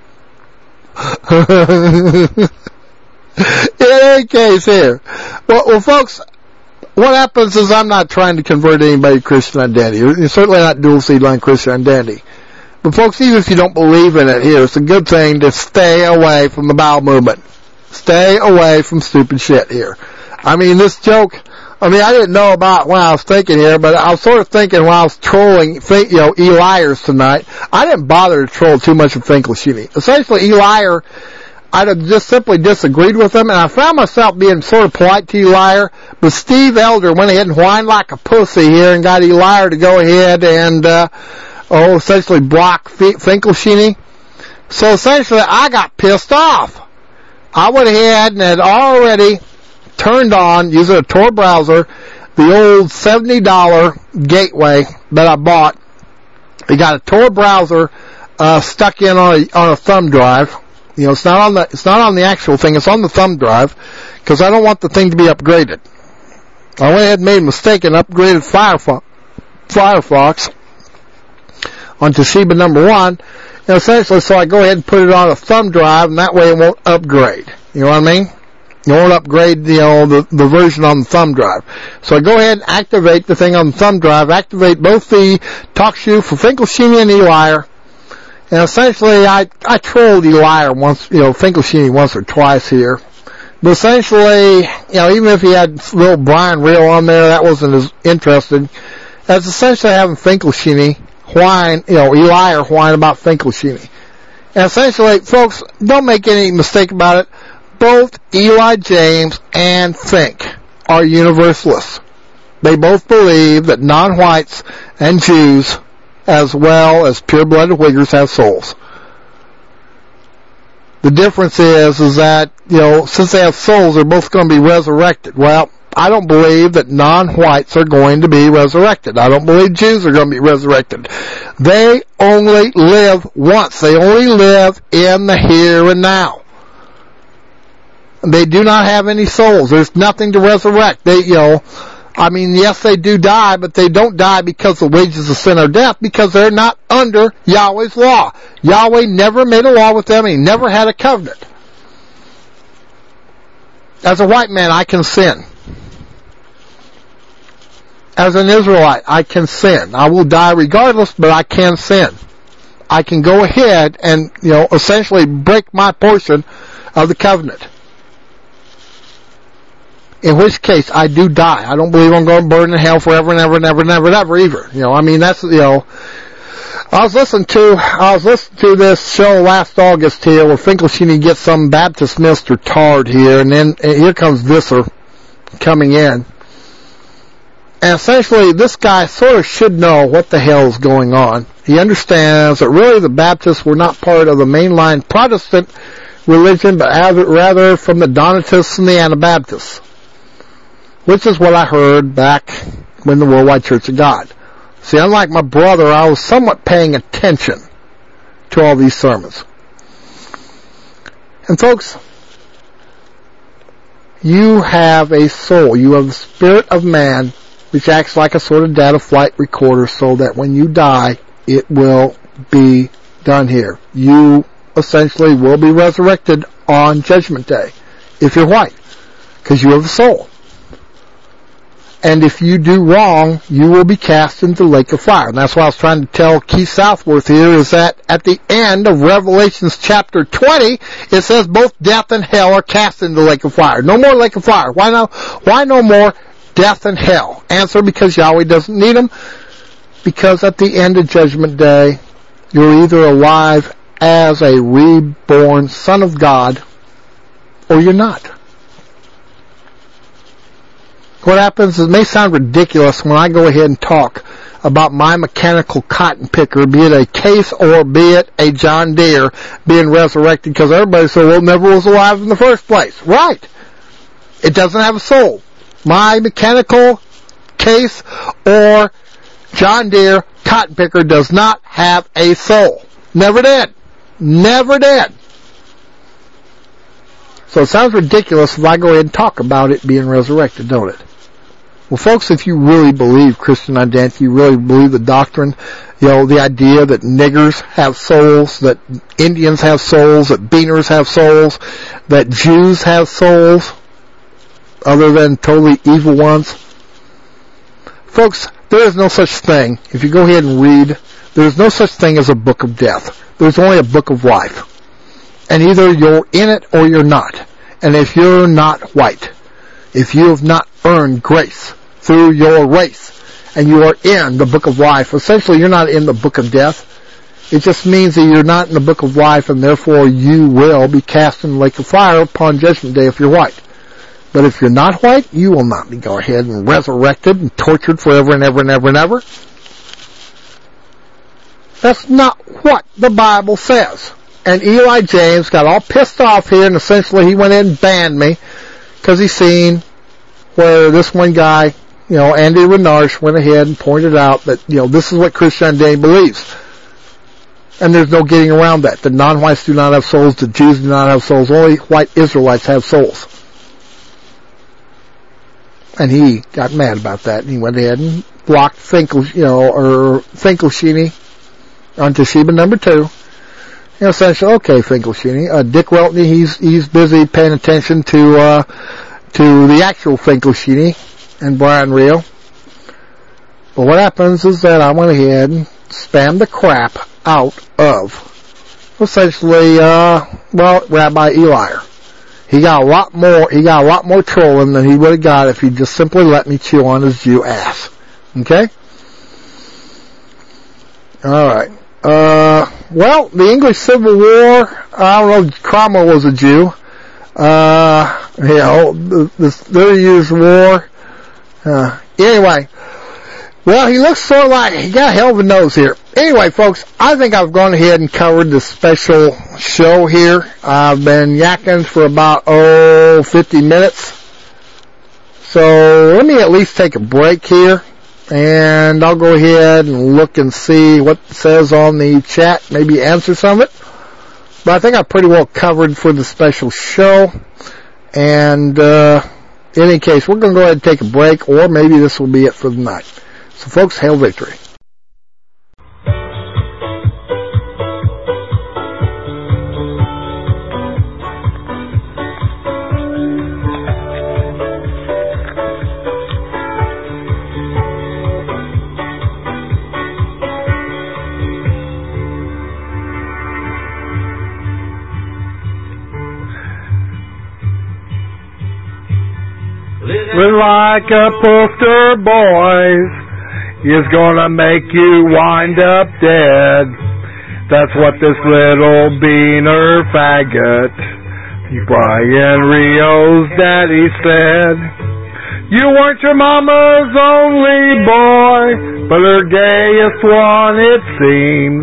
In any case here. Well, folks, what happens is I'm not trying to convert anybody to Christian identity. You're certainly not dual seed line Christian identity. But folks, even if you don't believe in it here, it's a good thing to stay away from the bowel movement. Stay away from stupid shit here. I mean, this joke, I didn't know about when I was thinking here, but I was sort of thinking while I was trolling, Eliars tonight. I didn't bother to troll too much of Finkelstein. Essentially, Eliar, I'd have just simply disagreed with him, and I found myself being sort of polite to Eliar, but Steve Elder went ahead and whined like a pussy here and got Eliar to go ahead and, essentially block Finkelstein. So essentially, I got pissed off. I went ahead and had already turned on, using a Tor browser, the old $70 gateway that I bought. It got a Tor browser stuck in on a thumb drive. It's not on the actual thing. It's on the thumb drive because I don't want the thing to be upgraded. I went ahead and made a mistake and upgraded Firefox on Toshiba number 1. And essentially, so I go ahead and put it on a thumb drive, and that way it won't upgrade. You know what I mean? It won't upgrade, the version on the thumb drive. So I go ahead and activate the thing on the thumb drive, activate both the TalkShoe for Finkelstein and Eliar. And essentially, I trolled Eliar once, Finkelstein once or twice here. But essentially, even if he had little Brian Reel on there, that wasn't as interested. That's essentially having Finkelstein whine, Eliar whine about Finkelstein. And essentially, folks, don't make any mistake about it. Both Eli James and Fink are universalists. They both believe that non-whites and Jews, as well as pure-blooded Uyghurs, have souls. The difference is that, since they have souls, they're both going to be resurrected. Well, I don't believe that non-whites are going to be resurrected. I don't believe Jews are going to be resurrected. They only live once. They only live in the here and now. They do not have any souls. There's nothing to resurrect. Yes, they do die, but they don't die because the wages of sin are death, because they're not under Yahweh's law. Yahweh never made a law with them, and He never had a covenant. As a white man, I can sin. As an Israelite, I can sin. I will die regardless, but I can sin. I can go ahead and, essentially break my portion of the covenant. In which case, I do die. I don't believe I'm going to burn in hell forever and ever and ever and ever and ever either. I was listening to this show last August here where Finkelstein gets some Baptist minister tarred here, and then here comes Visser coming in. And essentially, this guy sort of should know what the hell is going on. He understands that really the Baptists were not part of the mainline Protestant religion, but rather from the Donatists and the Anabaptists, which is what I heard back when the Worldwide Church of God. See, unlike my brother, I was somewhat paying attention to all these sermons. And folks, you have a soul. You have the spirit of man, which acts like a sort of data flight recorder, so that when you die, it will be done here. You essentially will be resurrected on Judgment Day, if you're white, because you have a soul. And if you do wrong, you will be cast into the lake of fire. And that's what I was trying to tell Keith Southworth here, is that at the end of Revelations chapter 20, it says both death and hell are cast into the lake of fire. No more lake of fire. Why no more death and hell? Answer, because Yahweh doesn't need them. Because at the end of Judgment Day, you're either alive as a reborn son of God, or you're not. What happens is, it may sound ridiculous when I go ahead and talk about my mechanical cotton picker, be it a Case or be it a John Deere, being resurrected, because everybody said, well, it never was alive in the first place. Right. It doesn't have a soul. My mechanical Case or John Deere cotton picker does not have a soul. Never did. Never did. So it sounds ridiculous if I go ahead and talk about it being resurrected, don't it? Well, folks, if you really believe Christian identity, you really believe the doctrine, the idea that niggers have souls, that Indians have souls, that Beaners have souls, that Jews have souls, other than totally evil ones. Folks, there is no such thing. If you go ahead and read, there is no such thing as a book of death. There's only a book of life. And either you're in it or you're not. And if you're not white, if you have not earned grace through your race, and you are in the book of life, essentially you're not in the book of death. It just means that you're not in the book of life, and therefore you will be cast in the lake of fire upon Judgment Day if you're white. But if you're not white, you will not be go ahead and resurrected and tortured forever and ever and ever and ever. That's not what the Bible says. And Eli James got all pissed off here, and essentially he went in and banned me because he seen where this one guy, Andy Renarsh, went ahead and pointed out that, this is what Christianity believes. And there's no getting around that. The non-whites do not have souls. The Jews do not have souls. Only white Israelites have souls. And he got mad about that, and he went ahead and blocked Finkelstein on Toshiba number 2. Essentially, okay, Finkelstein. Dick Weltney, he's busy paying attention to the actual Finkelstein and Brian Rio. But what happens is that I went ahead and spammed the crap out of essentially, Rabbi Eli. He got a lot more trolling than he would have got if he just simply let me chew on his Jew ass. Okay? Alright. Well, the English Civil War, I don't know, Cromwell was a Jew. The 30 Years' War. Anyway. Well, he looks sort of like, he got a hell of a nose here. Anyway, folks, I think I've gone ahead and covered this special show here. I've been yakking for about, 50 minutes. So, let me at least take a break here. And I'll go ahead and look and see what it says on the chat, maybe answer some of it. But I think I pretty well covered for the special show. And in any case, we're going to go ahead and take a break, or maybe this will be it for the night. So, folks, hail victory. Living like a poster boys is gonna make you wind up dead. That's what this little beaner faggot, Brian Rio's daddy, said. You weren't your mama's only boy, but her gayest one, it seems.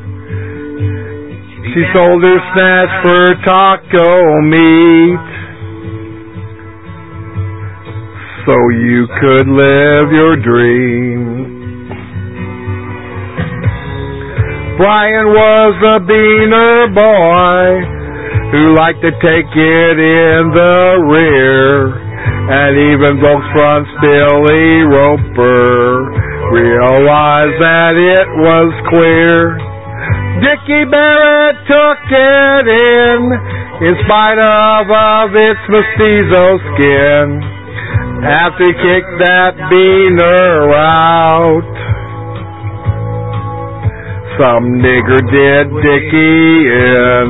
She sold her snatch for taco meat, so you could live your dream. Brian was a beaner boy who liked to take it in the rear, and even Volks Front's Billy Roper realized that it was clear. Dickie Barrett took it in spite of its mestizo skin, after he kicked that beaner out. Some nigger did Dickie in.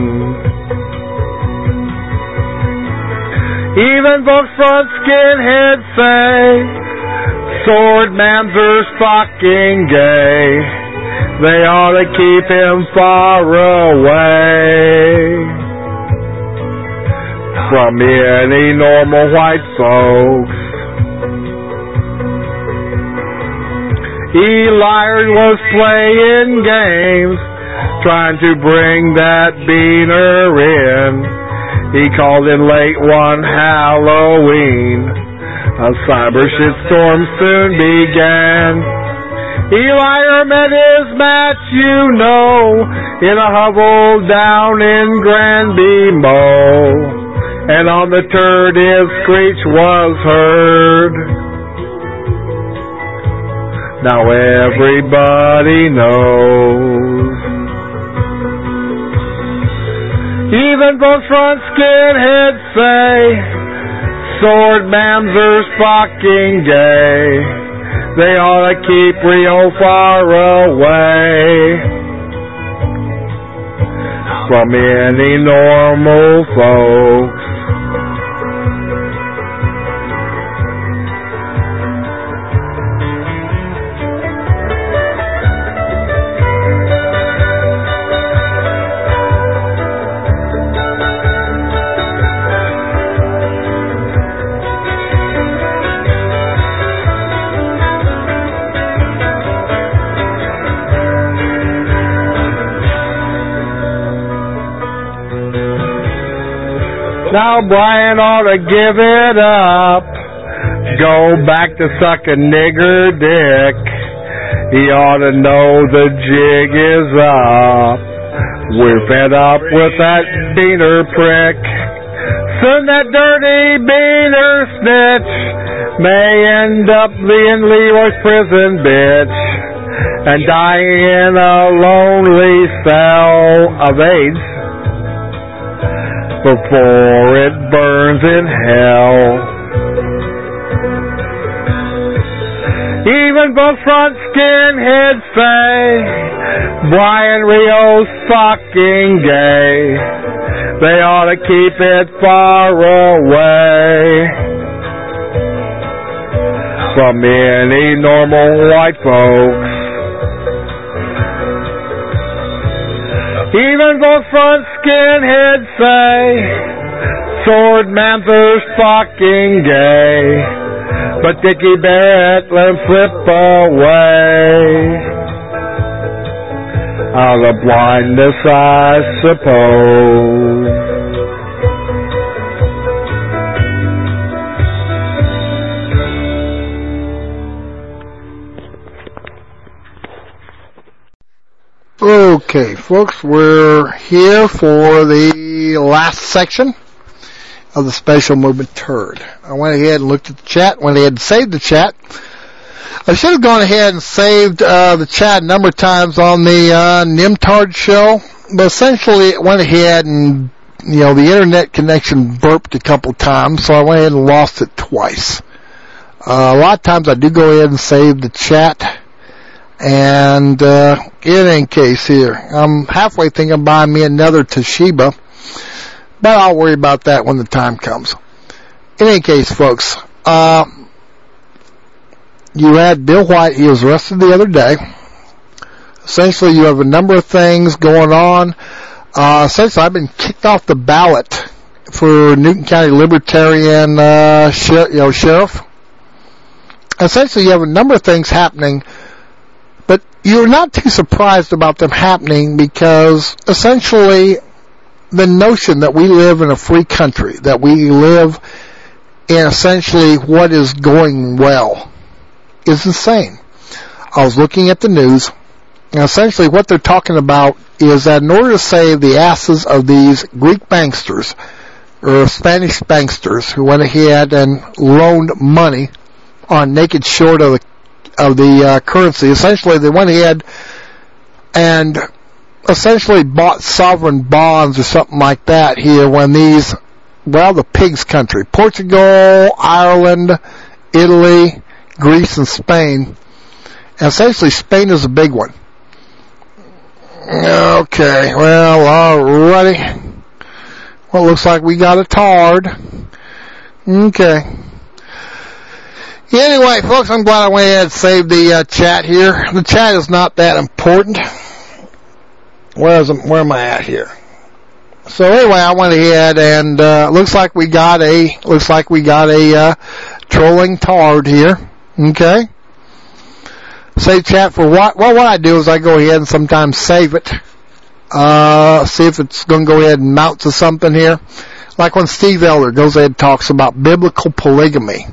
Even Volks Front skinheads say Swordmans are fucking gay. They ought to keep him far away from any normal white folks. Eli was playing games, trying to bring that beaner in. He called in late one Halloween. A cyber shitstorm soon began. Eli met his match, you know, in a hovel down in Granby Mo. And on the turd his screech was heard. Now everybody knows. Even Volks Front skinheads say Swordmans are fucking gay. They ought to keep real far away from any normal folks. Now Brian ought to give it up, go back to sucking nigger dick. He ought to know the jig is up. We're fed up with that beaner prick. Soon that dirty beaner snitch may end up being Leroy's prison bitch and dying in a lonely cell of AIDS before it burns in hell. Even Volks Front skinheads say Brian Rio's fucking gay. They ought to keep it far away from any normal white folks. Even Volks Front skinheads say Swordmans are fucking gay, but Dickie Barrett let him slip away out of blindness, I suppose. Okay, folks, we're here for the last section. of the special movement turd. I went ahead and looked at the chat, went ahead and saved the chat. I should have gone ahead and saved the chat a number of times on the Nimtard show, but essentially it went ahead and, the internet connection burped a couple times, so I went ahead and lost it twice. A lot of times I do go ahead and save the chat, and in any case here, I'm halfway thinking of buying me another Toshiba, but I'll worry about that when the time comes. In any case, folks, you had Bill White. He was arrested the other day. Essentially, you have a number of things going on. Essentially, I've been kicked off the ballot for Newton County Libertarian sheriff. Essentially, you have a number of things happening, but you're not too surprised about them happening because essentially the notion that we live in a free country, that we live in essentially what is going well, is insane. I was looking at the news, and essentially what they're talking about is that in order to save the asses of these Greek banksters, or Spanish banksters, who went ahead and loaned money on naked short of the currency, essentially they went ahead and essentially bought sovereign bonds or something like that here when the pig's country, Portugal, Ireland, Italy, Greece, and Spain. And essentially Spain is a big one. Okay, well, alrighty. Well, it looks like we got a tard. Okay. Anyway, folks, I'm glad I went ahead and saved the chat here. The chat is not that important. Where am I at here? So anyway, I went ahead and looks like we got a trolling tard here. Okay. Save chat for what? Well, what I do is I go ahead and sometimes save it. See if it's going to go ahead and mount to something here. Like when Steve Elder goes ahead and talks about biblical polygamy.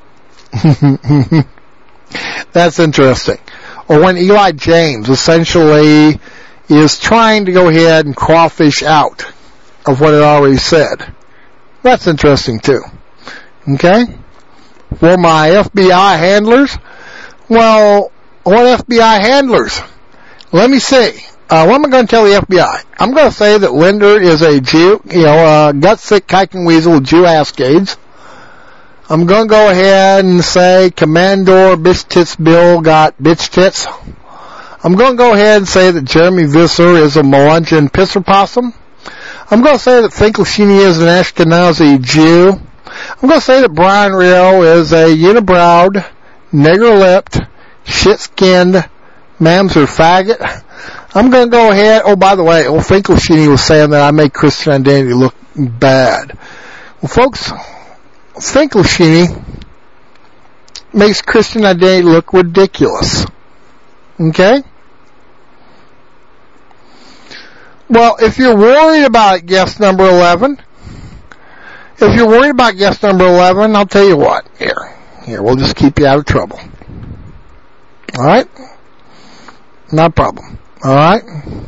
That's interesting. Or when Eli James essentially is trying to go ahead and crawfish out of what it already said. That's interesting too. Okay? For my FBI handlers, well, what FBI handlers? Let me see. What am I going to tell the FBI? I'm going to say that Linder is a Jew, a gut-sick kiking weasel with Jew ass-gades. I'm going to go ahead and say Commandor Bitch Tits Bill got bitch tits. I'm going to go ahead and say that Jeremy Visser is a Melungeon pisser possum. I'm going to say that Finkelstein is an Ashkenazi Jew. I'm going to say that Brian Rio is a unibrowed, nigger-lipped, shit-skinned, mamser faggot. I'm going to go ahead. Oh, by the way, Finkelstein was saying that I make Christian identity look bad. Well, folks, Finkelstein makes Christian identity look ridiculous. Okay? Well, if you're worried about guest number 11, I'll tell you what. Here, we'll just keep you out of trouble. Alright? Not a problem. Alright?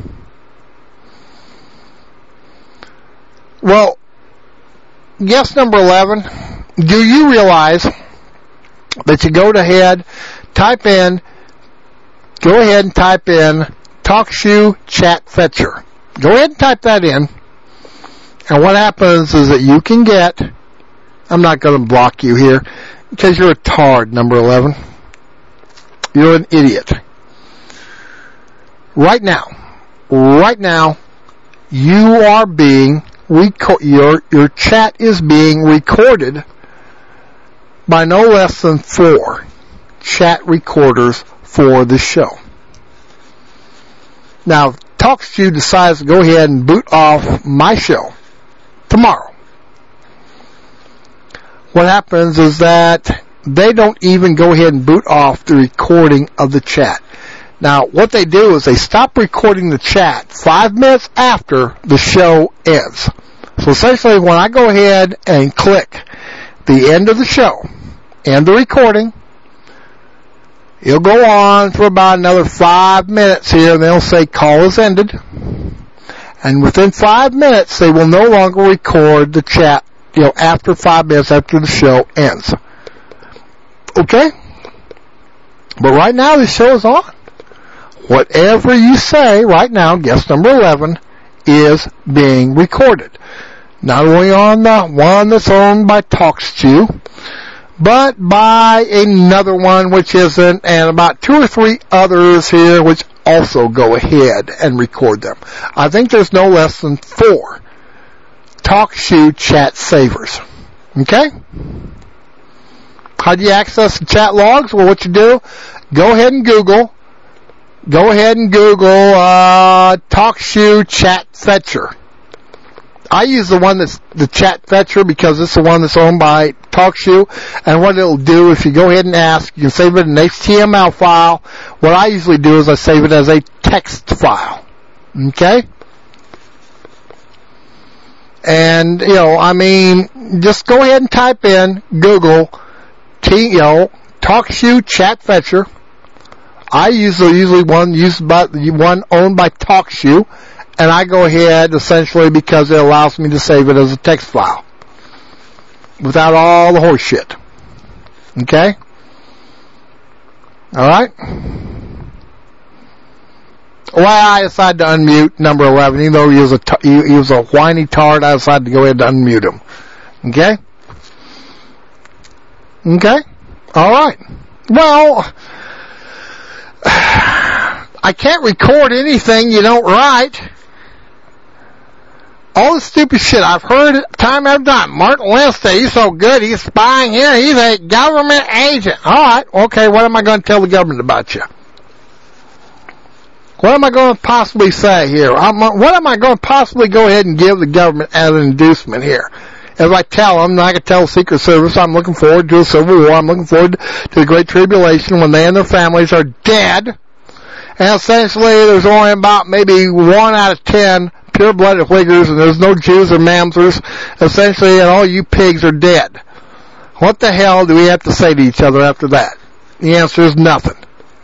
Well, guest number 11, do you realize that you go ahead and type in TalkShoe Chat Fetcher. Go ahead and type that in. And what happens is that you can get, I'm not going to block you here, because you're a tard, number 11. You're an idiot. Right now, you are being your chat is being recorded by no less than 4 chat recorders for the show. Now, TalkShoe decides to go ahead and boot off my show tomorrow. What happens is that they don't even go ahead and boot off the recording of the chat. Now, what they do is they stop recording the chat 5 minutes after the show ends. So essentially, when I go ahead and click the end of the show, end the recording, it'll go on for about another 5 minutes here, and they'll say call is ended. And within 5 minutes, they will no longer record the chat after 5 minutes after the show ends. Okay? But right now the show is on. Whatever you say right now, guest number 11, is being recorded. Not only on the one that's owned by TalkShoe, but by another one which isn't, and about 2 or 3 others here which also go ahead and record them. I think there's no less than 4 TalkShoe chat savers. Okay? How do you access the chat logs? Well, what you do, go ahead and Google TalkShoe Chat Fetcher. I use the one that's the Chat Fetcher because it's the one that's owned by TalkShoe. And what it'll do, if you go ahead and ask, you can save it in an HTML file. What I usually do is I save it as a text file. Okay? And, just go ahead and type in Google, TalkShoe Chat Fetcher. I usually one used by the one owned by TalkShoe, and I go ahead essentially because it allows me to save it as a text file without all the horse shit. Okay? All right. Well, I decided to unmute number 11, even though he was a whiny tart. I decided to go ahead and unmute him. Okay? Okay? All right. Well, I can't record anything you don't write. All the stupid shit I've heard time after time. Martin Lester, he's so good, he's spying here, he's a government agent. Alright, okay, what am I going to tell the government about you? What am I going to possibly say here? What am I going to possibly go ahead and give the government as an inducement here? If I tell them, I could tell the Secret Service, I'm looking forward to a civil war, I'm looking forward to the Great Tribulation when they and their families are dead. And essentially, there's only about maybe 1 out of 10 pure-blooded Uyghurs, and there's no Jews or Mamzers, essentially, and all you pigs are dead. What the hell do we have to say to each other after that? The answer is nothing.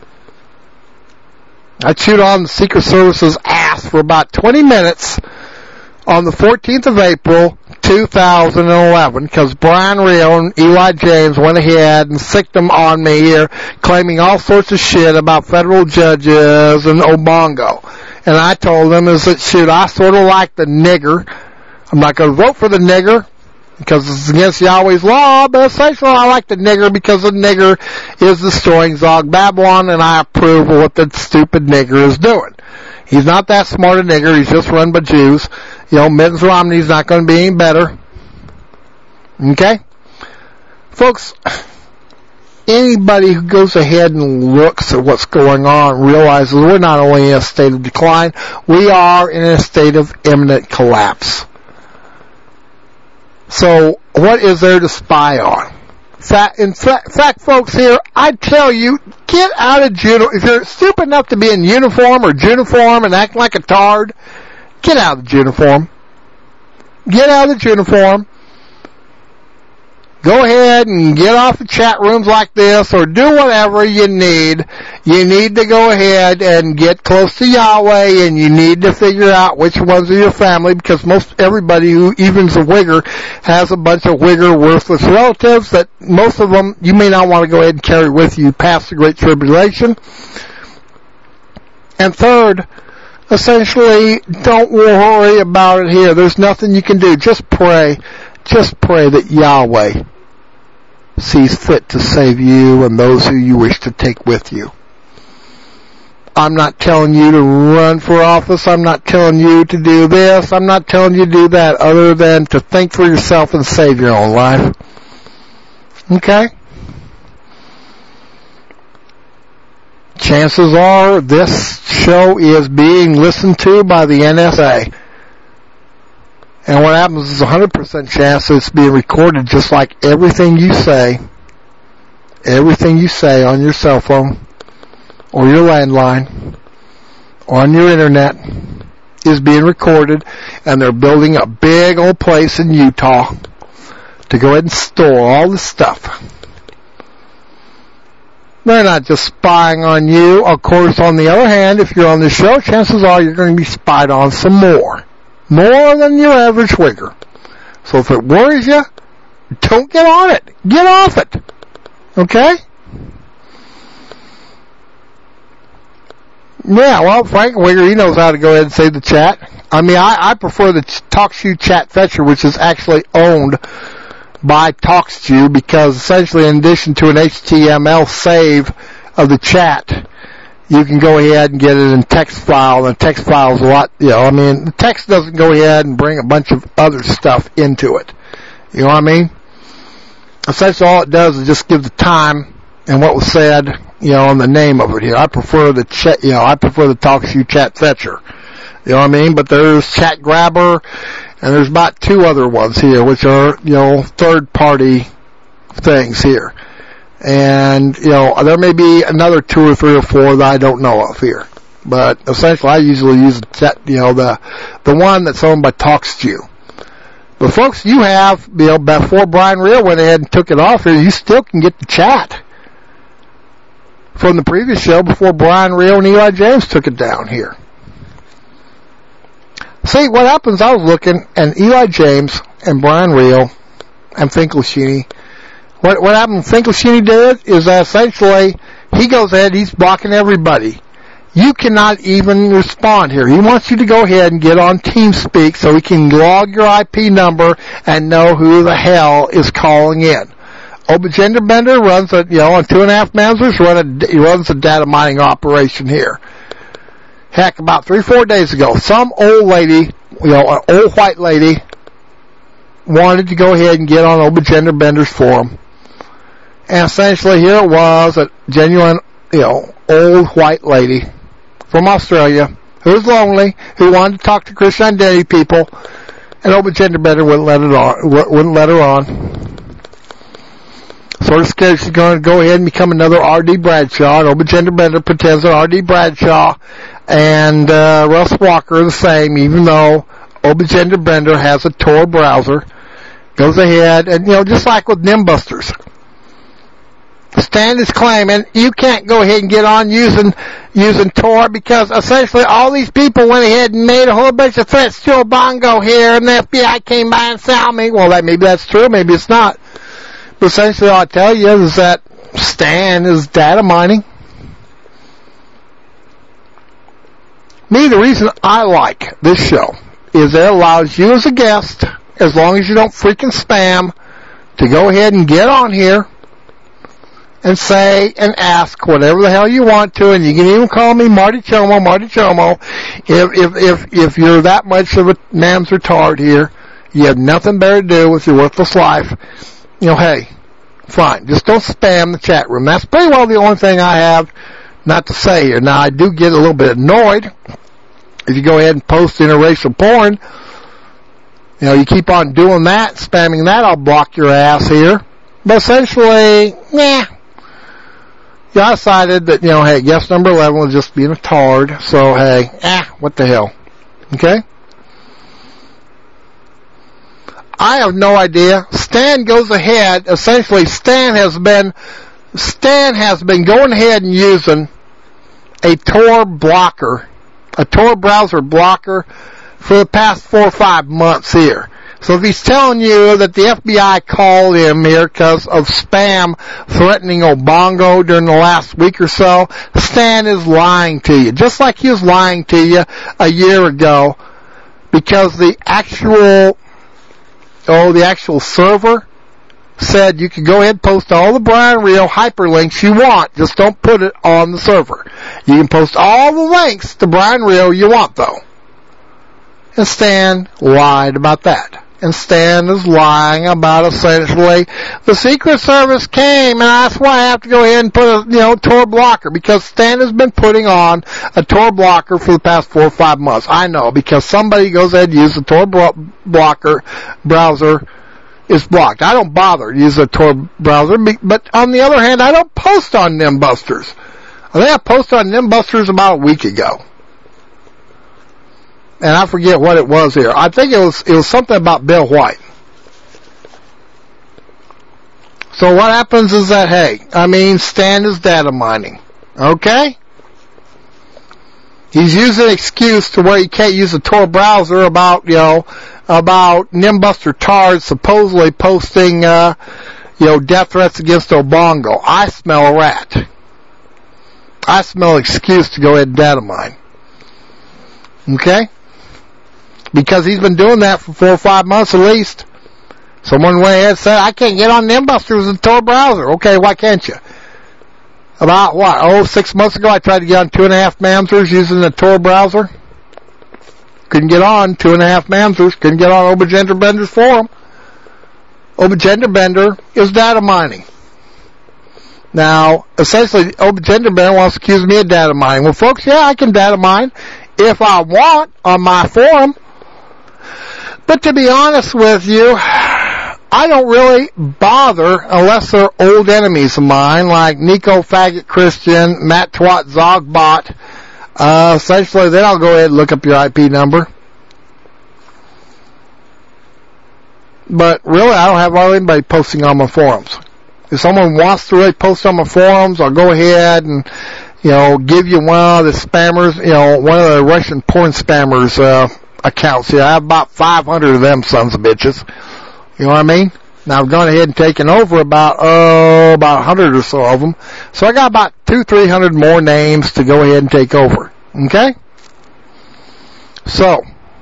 I chewed on the Secret Service's ass for about 20 minutes on the 14th of April, 2011, because Brian Rio and Eli James went ahead and sicked them on me here, claiming all sorts of shit about federal judges and Obongo. And I told them is that, shoot, I sort of like the nigger. I'm not going to vote for the nigger because it's against Yahweh's law, but essentially I like the nigger because the nigger is destroying Zog Babylon, and I approve of what the stupid nigger is doing. He's not that smart a nigger. He's just run by Jews. Mitt Romney's not going to be any better. Okay? Folks, anybody who goes ahead and looks at what's going on realizes we're not only in a state of decline, we are in a state of imminent collapse. So, what is there to spy on? In fact, folks, here, I tell you, get out of if you're stupid enough to be in uniform or Juniform and act like a tard, get out of the uniform. Get out of the uniform. Go ahead and get off the chat rooms like this, or do whatever you need. You need to go ahead and get close to Yahweh, and you need to figure out which ones are your family, because most everybody who even's a Wigger has a bunch of Wigger worthless relatives that most of them you may not want to go ahead and carry with you past the Great Tribulation. And third, essentially, don't worry about it here. There's nothing you can do. Just pray. Just pray that Yahweh sees fit to save you and those who you wish to take with you. I'm not telling you to run for office. I'm not telling you to do this. I'm not telling you to do that, other than to think for yourself and save your own life. Okay? Chances are this show is being listened to by the NSA. And what happens is 100% chance it's being recorded, just like everything you say on your cell phone or your landline or on your internet is being recorded, and they're building a big old place in Utah to go ahead and store all this stuff. They're not just spying on you. Of course, on the other hand, if you're on the show, chances are you're going to be spied on some more. More than your average Wigger. So if it worries you, don't get on it. Get off it. Okay? Yeah, well, Frank Wigger, he knows how to go ahead and save the chat. I mean, I prefer the TalkShoe Chat Fetcher, which is actually owned by TalkShoe, because essentially in addition to an HTML save of the chat, you can go ahead and get it in text file, and the text file is a lot, I mean, the text doesn't go ahead and bring a bunch of other stuff into it. You know what I mean? Essentially all it does is just give the time and what was said, and the name of it here. I prefer the TalkShoe Chat Fetcher. You know what I mean? But there's Chat Grabber, and there's about 2 other ones here, which are, third-party things here. And, there may be another 2 or 3 or 4 that I don't know of here. But essentially I usually use the one that's owned by TalkShoe. But folks, you have, before Brian Reel went ahead and took it off here, you still can get the chat from the previous show before Brian Reel and Eli James took it down here. See, what happens, I was looking, and Eli James and Brian Reel and Finkelstein, what happened, Finkelstein did is that essentially he goes ahead, he's blocking everybody. You cannot even respond here. He wants you to go ahead and get on TeamSpeak so he can log your IP number and know who the hell is calling in. Obagender Bender runs on 2.5 Mamzers, he runs a data mining operation here. Heck, about 3-4 days ago, some old lady, an old white lady, wanted to go ahead and get on Obagender Bender's forum. And essentially here it was, a genuine, old white lady from Australia who was lonely, who wanted to talk to Christian Identity people, and Obagender Bender wouldn't let her on. Sort of scared she's going to go ahead and become another R.D. Bradshaw, and Obagender Bender pretends that R.D. Bradshaw and Russ Walker are the same, even though Obagender Bender has a Tor browser. Goes ahead, and just like with Nimbusters, Stan is claiming you can't go ahead and get on using Tor because essentially all these people went ahead and made a whole bunch of threats to a bongo here, and the FBI came by and found me. Well, maybe that's true, maybe it's not. But essentially all I tell you is that Stan is data mining. Me, the reason I like this show is that it allows you as a guest, as long as you don't freaking spam, to go ahead and get on here and say and ask whatever the hell you want to, and you can even call me Marty Chomo. If you're that much of a mam's retard here, you have nothing better to do with your worthless life, hey, fine. Just don't spam the chat room. That's pretty well the only thing I have not to say here. Now, I do get a little bit annoyed if you go ahead and post interracial porn. You keep on doing that, spamming that, I'll block your ass here. But essentially, I decided that, hey, guest number 11 was just being a tard, so hey, what the hell. Okay? I have no idea. Stan goes ahead, essentially Stan has been going ahead and using a Tor blocker, a Tor browser blocker for the past 4 or 5 months here. So if he's telling you that the FBI called him here because of spam threatening Obongo during the last week or so, Stan is lying to you. Just like he was lying to you a year ago, because the actual server said you can go ahead and post all the Brian Reel hyperlinks you want. Just don't put it on the server. You can post all the links to Brian Reel you want, though. And Stan lied about that. And Stan is lying about essentially the Secret Service came, and that's why I have to go ahead and put a Tor blocker, because Stan has been putting on a Tor blocker for the past 4 or 5 months. I know, because somebody goes ahead and uses the Tor blocker browser is blocked. I don't bother to use a Tor browser, but on the other hand, I don't post on Nimbusters. I think I posted on Nimbusters about a week ago. And I forget what it was here. I think it was something about Bill White. So what happens is that, Stan is data mining. Okay? He's using an excuse to where he can't use a Tor browser about, about Nimbuster Tard supposedly posting, death threats against Obongo. I smell a rat. I smell an excuse to go ahead and data mine. Okay? Because he's been doing that for 4 or 5 months at least. Someone went ahead and said, I can't get on Nimbusters in the Tor browser. Okay, why can't you? About 6 months ago I tried to get on 2.5 Mamsers using the Tor browser. Couldn't get on 2.5 Mamsers. Couldn't get on Obagender Bender's forum. Obagender Bender is data mining. Now, essentially, Obagender Bender wants to accuse me of data mining. Well, folks, yeah, I can data mine if I want on my forum. But to be honest with you, I don't really bother unless they're old enemies of mine, like Nico Faggot Christian, Matt Twat Zogbot. Essentially, then I'll go ahead and look up your IP number. But really, I don't have anybody posting on my forums. If someone wants to really post on my forums, I'll go ahead and, give you one of the spammers, one of the Russian porn spammers, accounts here. I have about 500 of them sons of bitches. You know what I mean? Now I've gone ahead and taken over about 100 or so of them. So I got about 200-300 more names to go ahead and take over. Okay? So,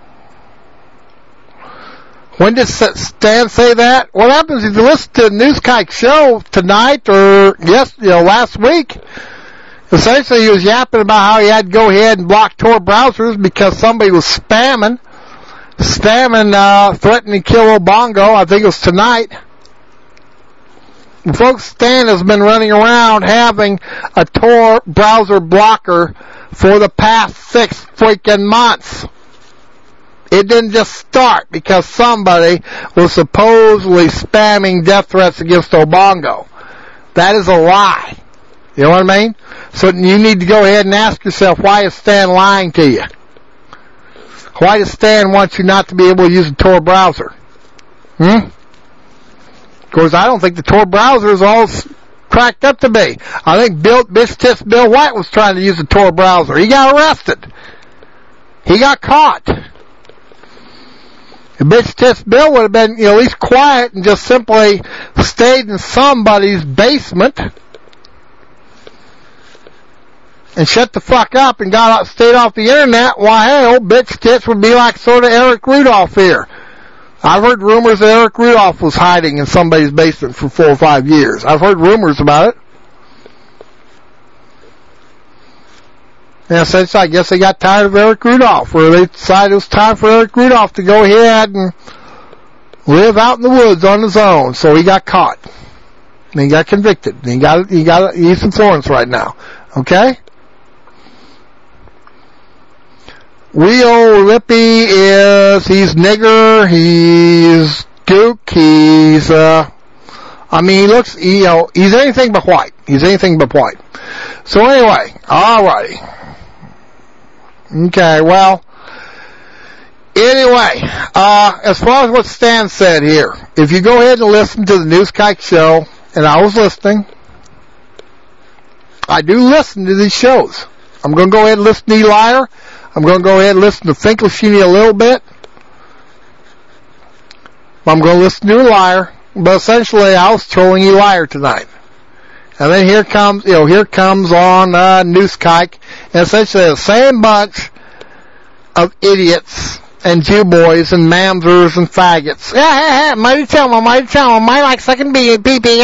when did Stan say that? What happens if you listen to the Newskike show tonight or last week? Essentially, he was yapping about how he had to go ahead and block Tor browsers because somebody was spamming, threatening to kill Obongo. I think it was tonight. And folks, Stan has been running around having a Tor browser blocker for the past 6 freaking months. It didn't just start because somebody was supposedly spamming death threats against Obongo. That is a lie. You know what I mean? So you need to go ahead and ask yourself, why is Stan lying to you? Why does Stan want you not to be able to use a Tor browser? Of course, I don't think the Tor browser is all cracked up to be. I think Bitch Tits Bill White was trying to use a Tor browser. He got arrested. He got caught. If Bitch Tits Bill would have been, at least quiet and just simply stayed in somebody's basement and shut the fuck up and stayed off the internet, why, hey, old Bitch Tits would be like sort of Eric Rudolph here. I've heard rumors that Eric Rudolph was hiding in somebody's basement for 4 or 5 years. I've heard rumors about it. And since I guess they got tired of Eric Rudolph, or they decided it was time for Eric Rudolph to go ahead and live out in the woods on his own. So he got caught. And he got convicted. And he's in Florence right now. Okay? Rio Lippy he's nigger, he's gook, he looks, he's anything but white. He's anything but white. So anyway, alrighty. Okay, well, anyway, as far as what Stan said here, if you go ahead and listen to the Newskike show, and I was listening, I do listen to these shows. I'm going to go ahead and listen to E-Liar. I'm going to go ahead and listen to Finkelstein a little bit. I'm going to listen to E-Liar. But essentially, I was trolling E-Liar tonight. And then here comes on Newskike, and essentially the same bunch of idiots and Jew boys and mamsers and faggots. Mighty tell me, mighty like sucking pee-pee.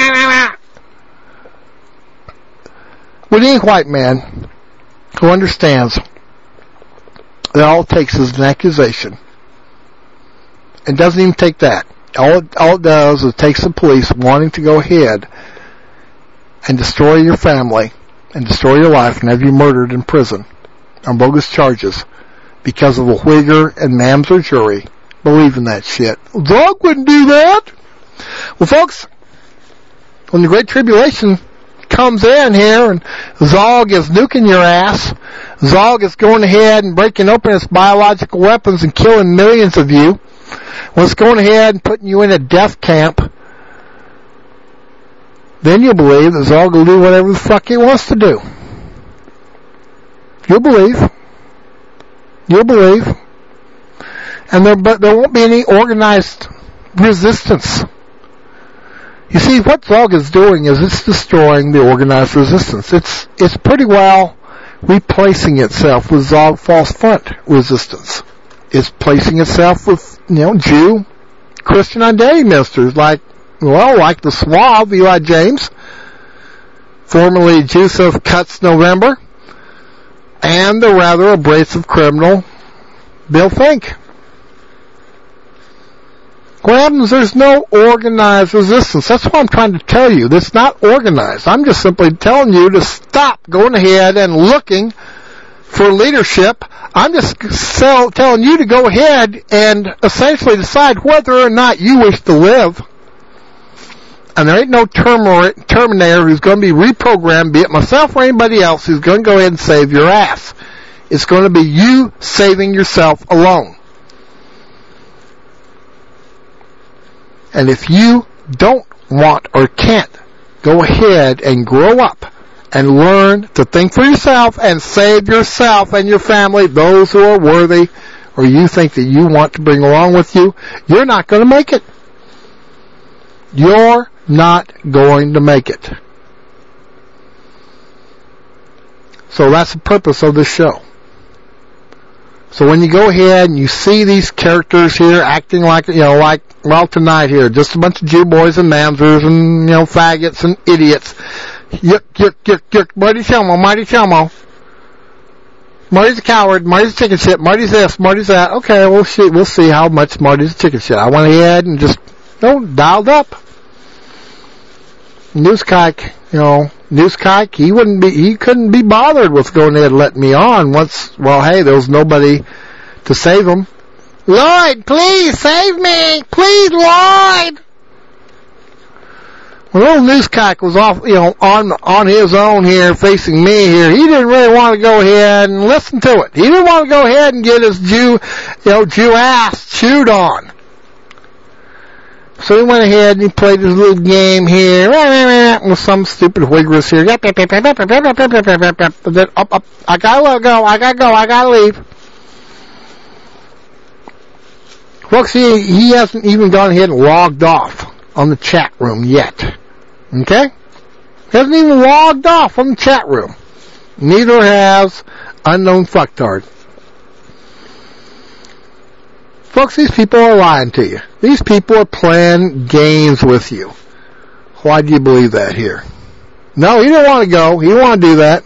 With any white man who understands that all it takes is an accusation. It doesn't even take that. All it does is it takes the police wanting to go ahead and destroy your family and destroy your life and have you murdered in prison on bogus charges because of a Whigger and Mamser jury believe in that shit. Zog wouldn't do that. Well, folks, when the Great Tribulation comes in here and Zog is nuking your ass, Zog is going ahead and breaking open its biological weapons and killing millions of you, when it's going ahead and putting you in a death camp, then you'll believe that Zog will do whatever the fuck he wants to do. You'll believe. And there won't be any organized resistance. You see, what Zog is doing is it's destroying the organized resistance. It's pretty well replacing itself with Zog false front resistance. It's placing itself with, Jew, Christian identity ministers like the Suave, Eli James, formerly Joseph Cuts November, and the rather abrasive criminal Bill Fink. What happens? There's no organized resistance. That's what I'm trying to tell you. It's not organized. I'm just simply telling you to stop going ahead and looking for leadership. I'm just telling you to go ahead and essentially decide whether or not you wish to live. And there ain't no Terminator who's going to be reprogrammed, be it myself or anybody else, who's going to go ahead and save your ass. It's going to be you saving yourself alone. And if you don't want or can't go ahead and grow up and learn to think for yourself and save yourself and your family, those who are worthy or you think that you want to bring along with you, you're not going to make it. You're not going to make it. So that's the purpose of this show. So when you go ahead and you see these characters here acting like tonight here, just a bunch of Jew boys and mamsers and, faggots and idiots. Yuck, Marty Shelmo. Marty's a coward, Marty's a chicken shit, Marty's this, Marty's that. Okay, we'll see how much Marty's a chicken shit. I went ahead and just, dialed up. Newskike, he couldn't be bothered with going ahead and letting me on there was nobody to save him. Lloyd, please save me! Please, Lloyd! When little Newskike was off, on his own here, facing me here, he didn't really want to go ahead and listen to it. He didn't want to go ahead and get his Jew ass chewed on. So he went ahead and he played his little game here with some stupid Whigras here. I gotta go, I gotta leave. Folks, he hasn't even gone ahead and logged off on the chat room yet. Okay? He hasn't even logged off on the chat room. Neither has Unknown Fucktard. Folks, these people are lying to you. These people are playing games with you. Why do you believe that here? No, he didn't want to go. He didn't want to do that.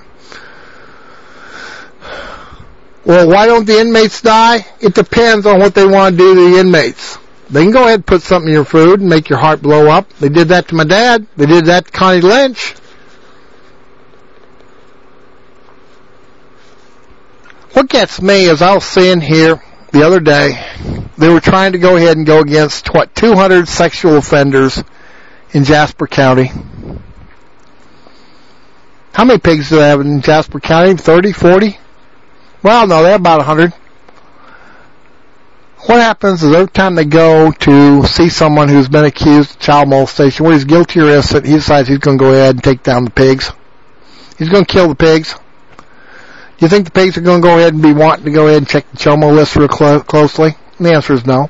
Well, why don't the inmates die? It depends on what they want to do to the inmates. They can go ahead and put something in your food and make your heart blow up. They did that to my dad. They did that to Connie Lynch. What gets me is I was seeing here the other day, they were trying to go ahead and go against, 200 sexual offenders in Jasper County. How many pigs do they have in Jasper County? 30, 40? Well, no, they have about 100. What happens is every time they go to see someone who's been accused of child molestation, whether he's guilty or innocent, he decides he's going to go ahead and take down the pigs. He's going to kill the pigs. You think the pigs are going to go ahead and be wanting to go ahead and check the Chomo list real closely? And the answer is no.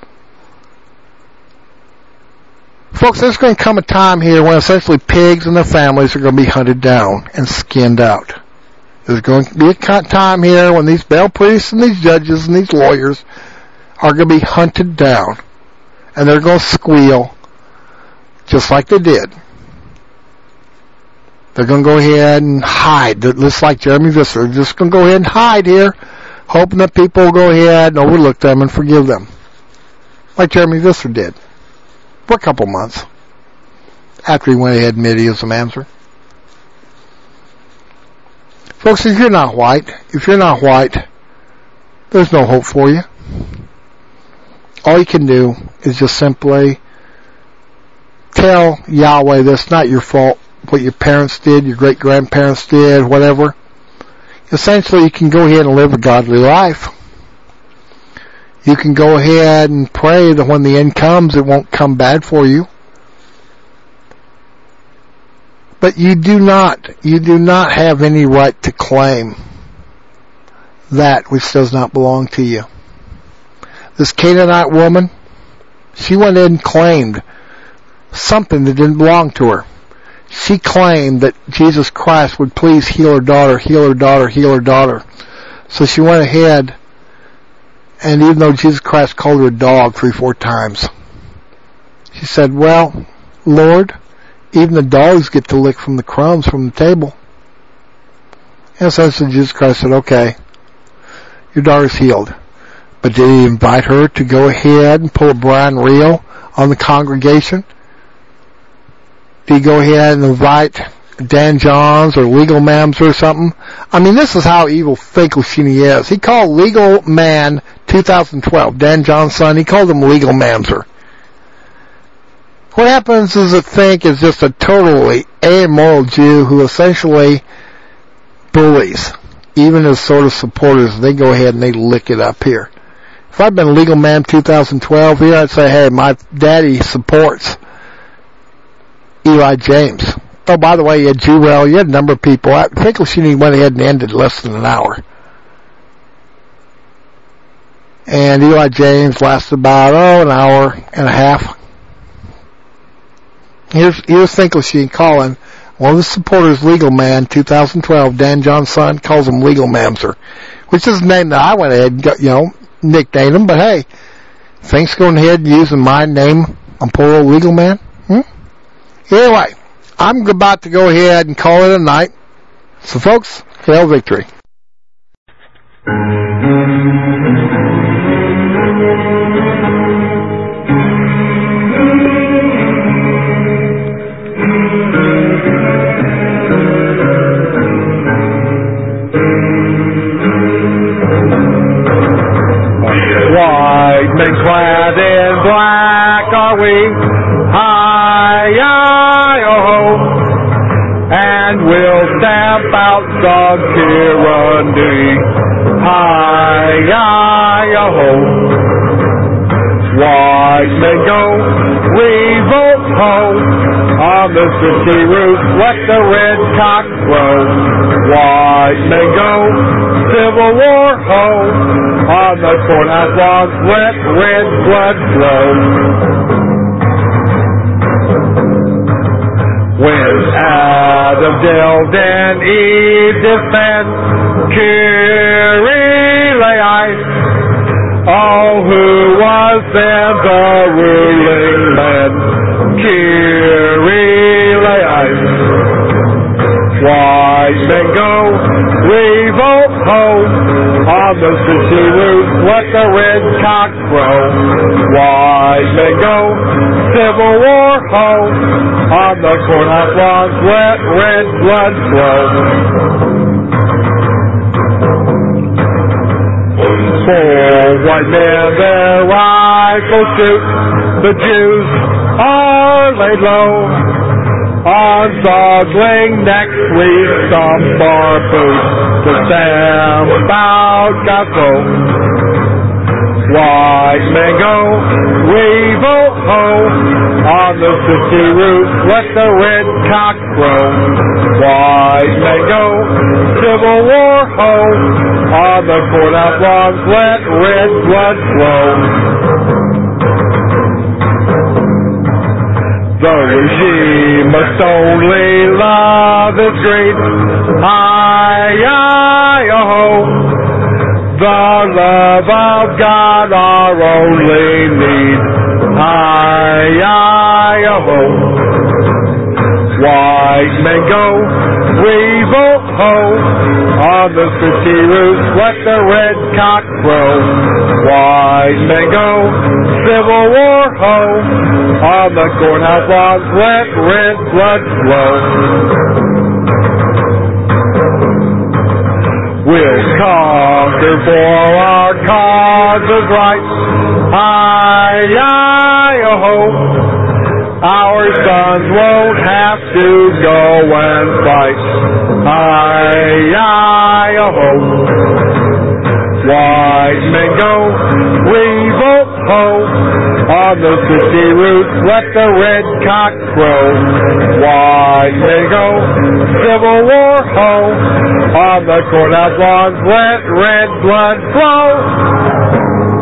Folks, there's going to come a time here when essentially pigs and their families are going to be hunted down and skinned out. There's going to be a time here when these bail priests and these judges and these lawyers are going to be hunted down. And they're going to squeal just like they did. They're going to go ahead and hide. Just like Jeremy Visser. They're just going to go ahead and hide here, hoping that people will go ahead and overlook them and forgive them. Like Jeremy Visser did. For a couple months. After he went ahead and admitted he was a mamzer. Folks, if you're not white, there's no hope for you. All you can do is just simply tell Yahweh that's not your fault. What your parents did, your great-grandparents did, whatever. Essentially, you can go ahead and live a godly life. You can go ahead and pray that when the end comes, it won't come bad for you. But you do not have any right to claim that which does not belong to you. This Canaanite woman, she went in and claimed something that didn't belong to her. She claimed that Jesus Christ would please heal her daughter, heal her daughter, heal her daughter. So she went ahead, and even though Jesus Christ called her a dog 3-4 times, she said, well, Lord, even the dogs get to lick from the crumbs from the table. And so Jesus Christ said, okay, your daughter's healed. But did he invite her to go ahead and pull a Brian Reel on the congregation? Did he go ahead and invite Dan Johns or Legal Mamser or something? I mean, this is how evil Finkelstein is. He called Legal Man 2012, Dan Johns' son, he called him Legal Mamser. What happens is that Fink is just a totally amoral Jew who essentially bullies even his sort of supporters. They go ahead and they lick it up here. If I'd been Legal Man 2012 here, I'd say, hey, my daddy supports Eli James. Oh, by the way, you had Jurel, you had a number of people. Finkelstein went ahead and ended less than an hour. And Eli James lasted about, an hour and a half. Here's Finkelstein calling one of the supporters, Legal Man 2012, Dan John's son, calls him Legal Mamser, which is a name that I went ahead and got, nicknamed him, but hey, thanks going ahead and using my name on poor old Legal Man. Anyway, I'm about to go ahead and call it a night. So folks, hail victory. White men clad in black are we, hi-yi-oh-ho, and we'll stamp out dog tyranny, hi-yi-oh-ho. White men go, revolt ho, on the city roof, let the red cock crow. White men go, Civil War ho, on the courthouse lawns, let red blood flow. When Adam delved and Eve defend, Kyrie, oh, who was then the ruling man? Kyrie, white men go, revolt ho, on the city roof, let the red cock crow. White men go, Civil War ho, on the courthouse lawns, let red blood flow. For white men their rifles shoot, the Jews are laid low. On Zogling next we stomp our boots to stamp out Gaucho. White men go, revolt ho, on the city roof, let the red cock crow. White men go, Civil War ho, on the courthouse lawns, let red blood flow. The regime must only love its greed, hi-yi-oh-ho. The love of God our only need, hi-yi-oh-ho. White men go, revolt ho, on the city roof, let the red cock crow. White men go, Civil War ho, on the courthouse lawns, let red blood flow. We'll conquer for our cause is right, hi-yi-oh-ho. Our sons won't have to go and fight, hi-yi-oh-ho. White men go, revolt ho, on the city roof, let the red cock crow. White men go, Civil War ho, on the courthouse lawns, let red blood flow.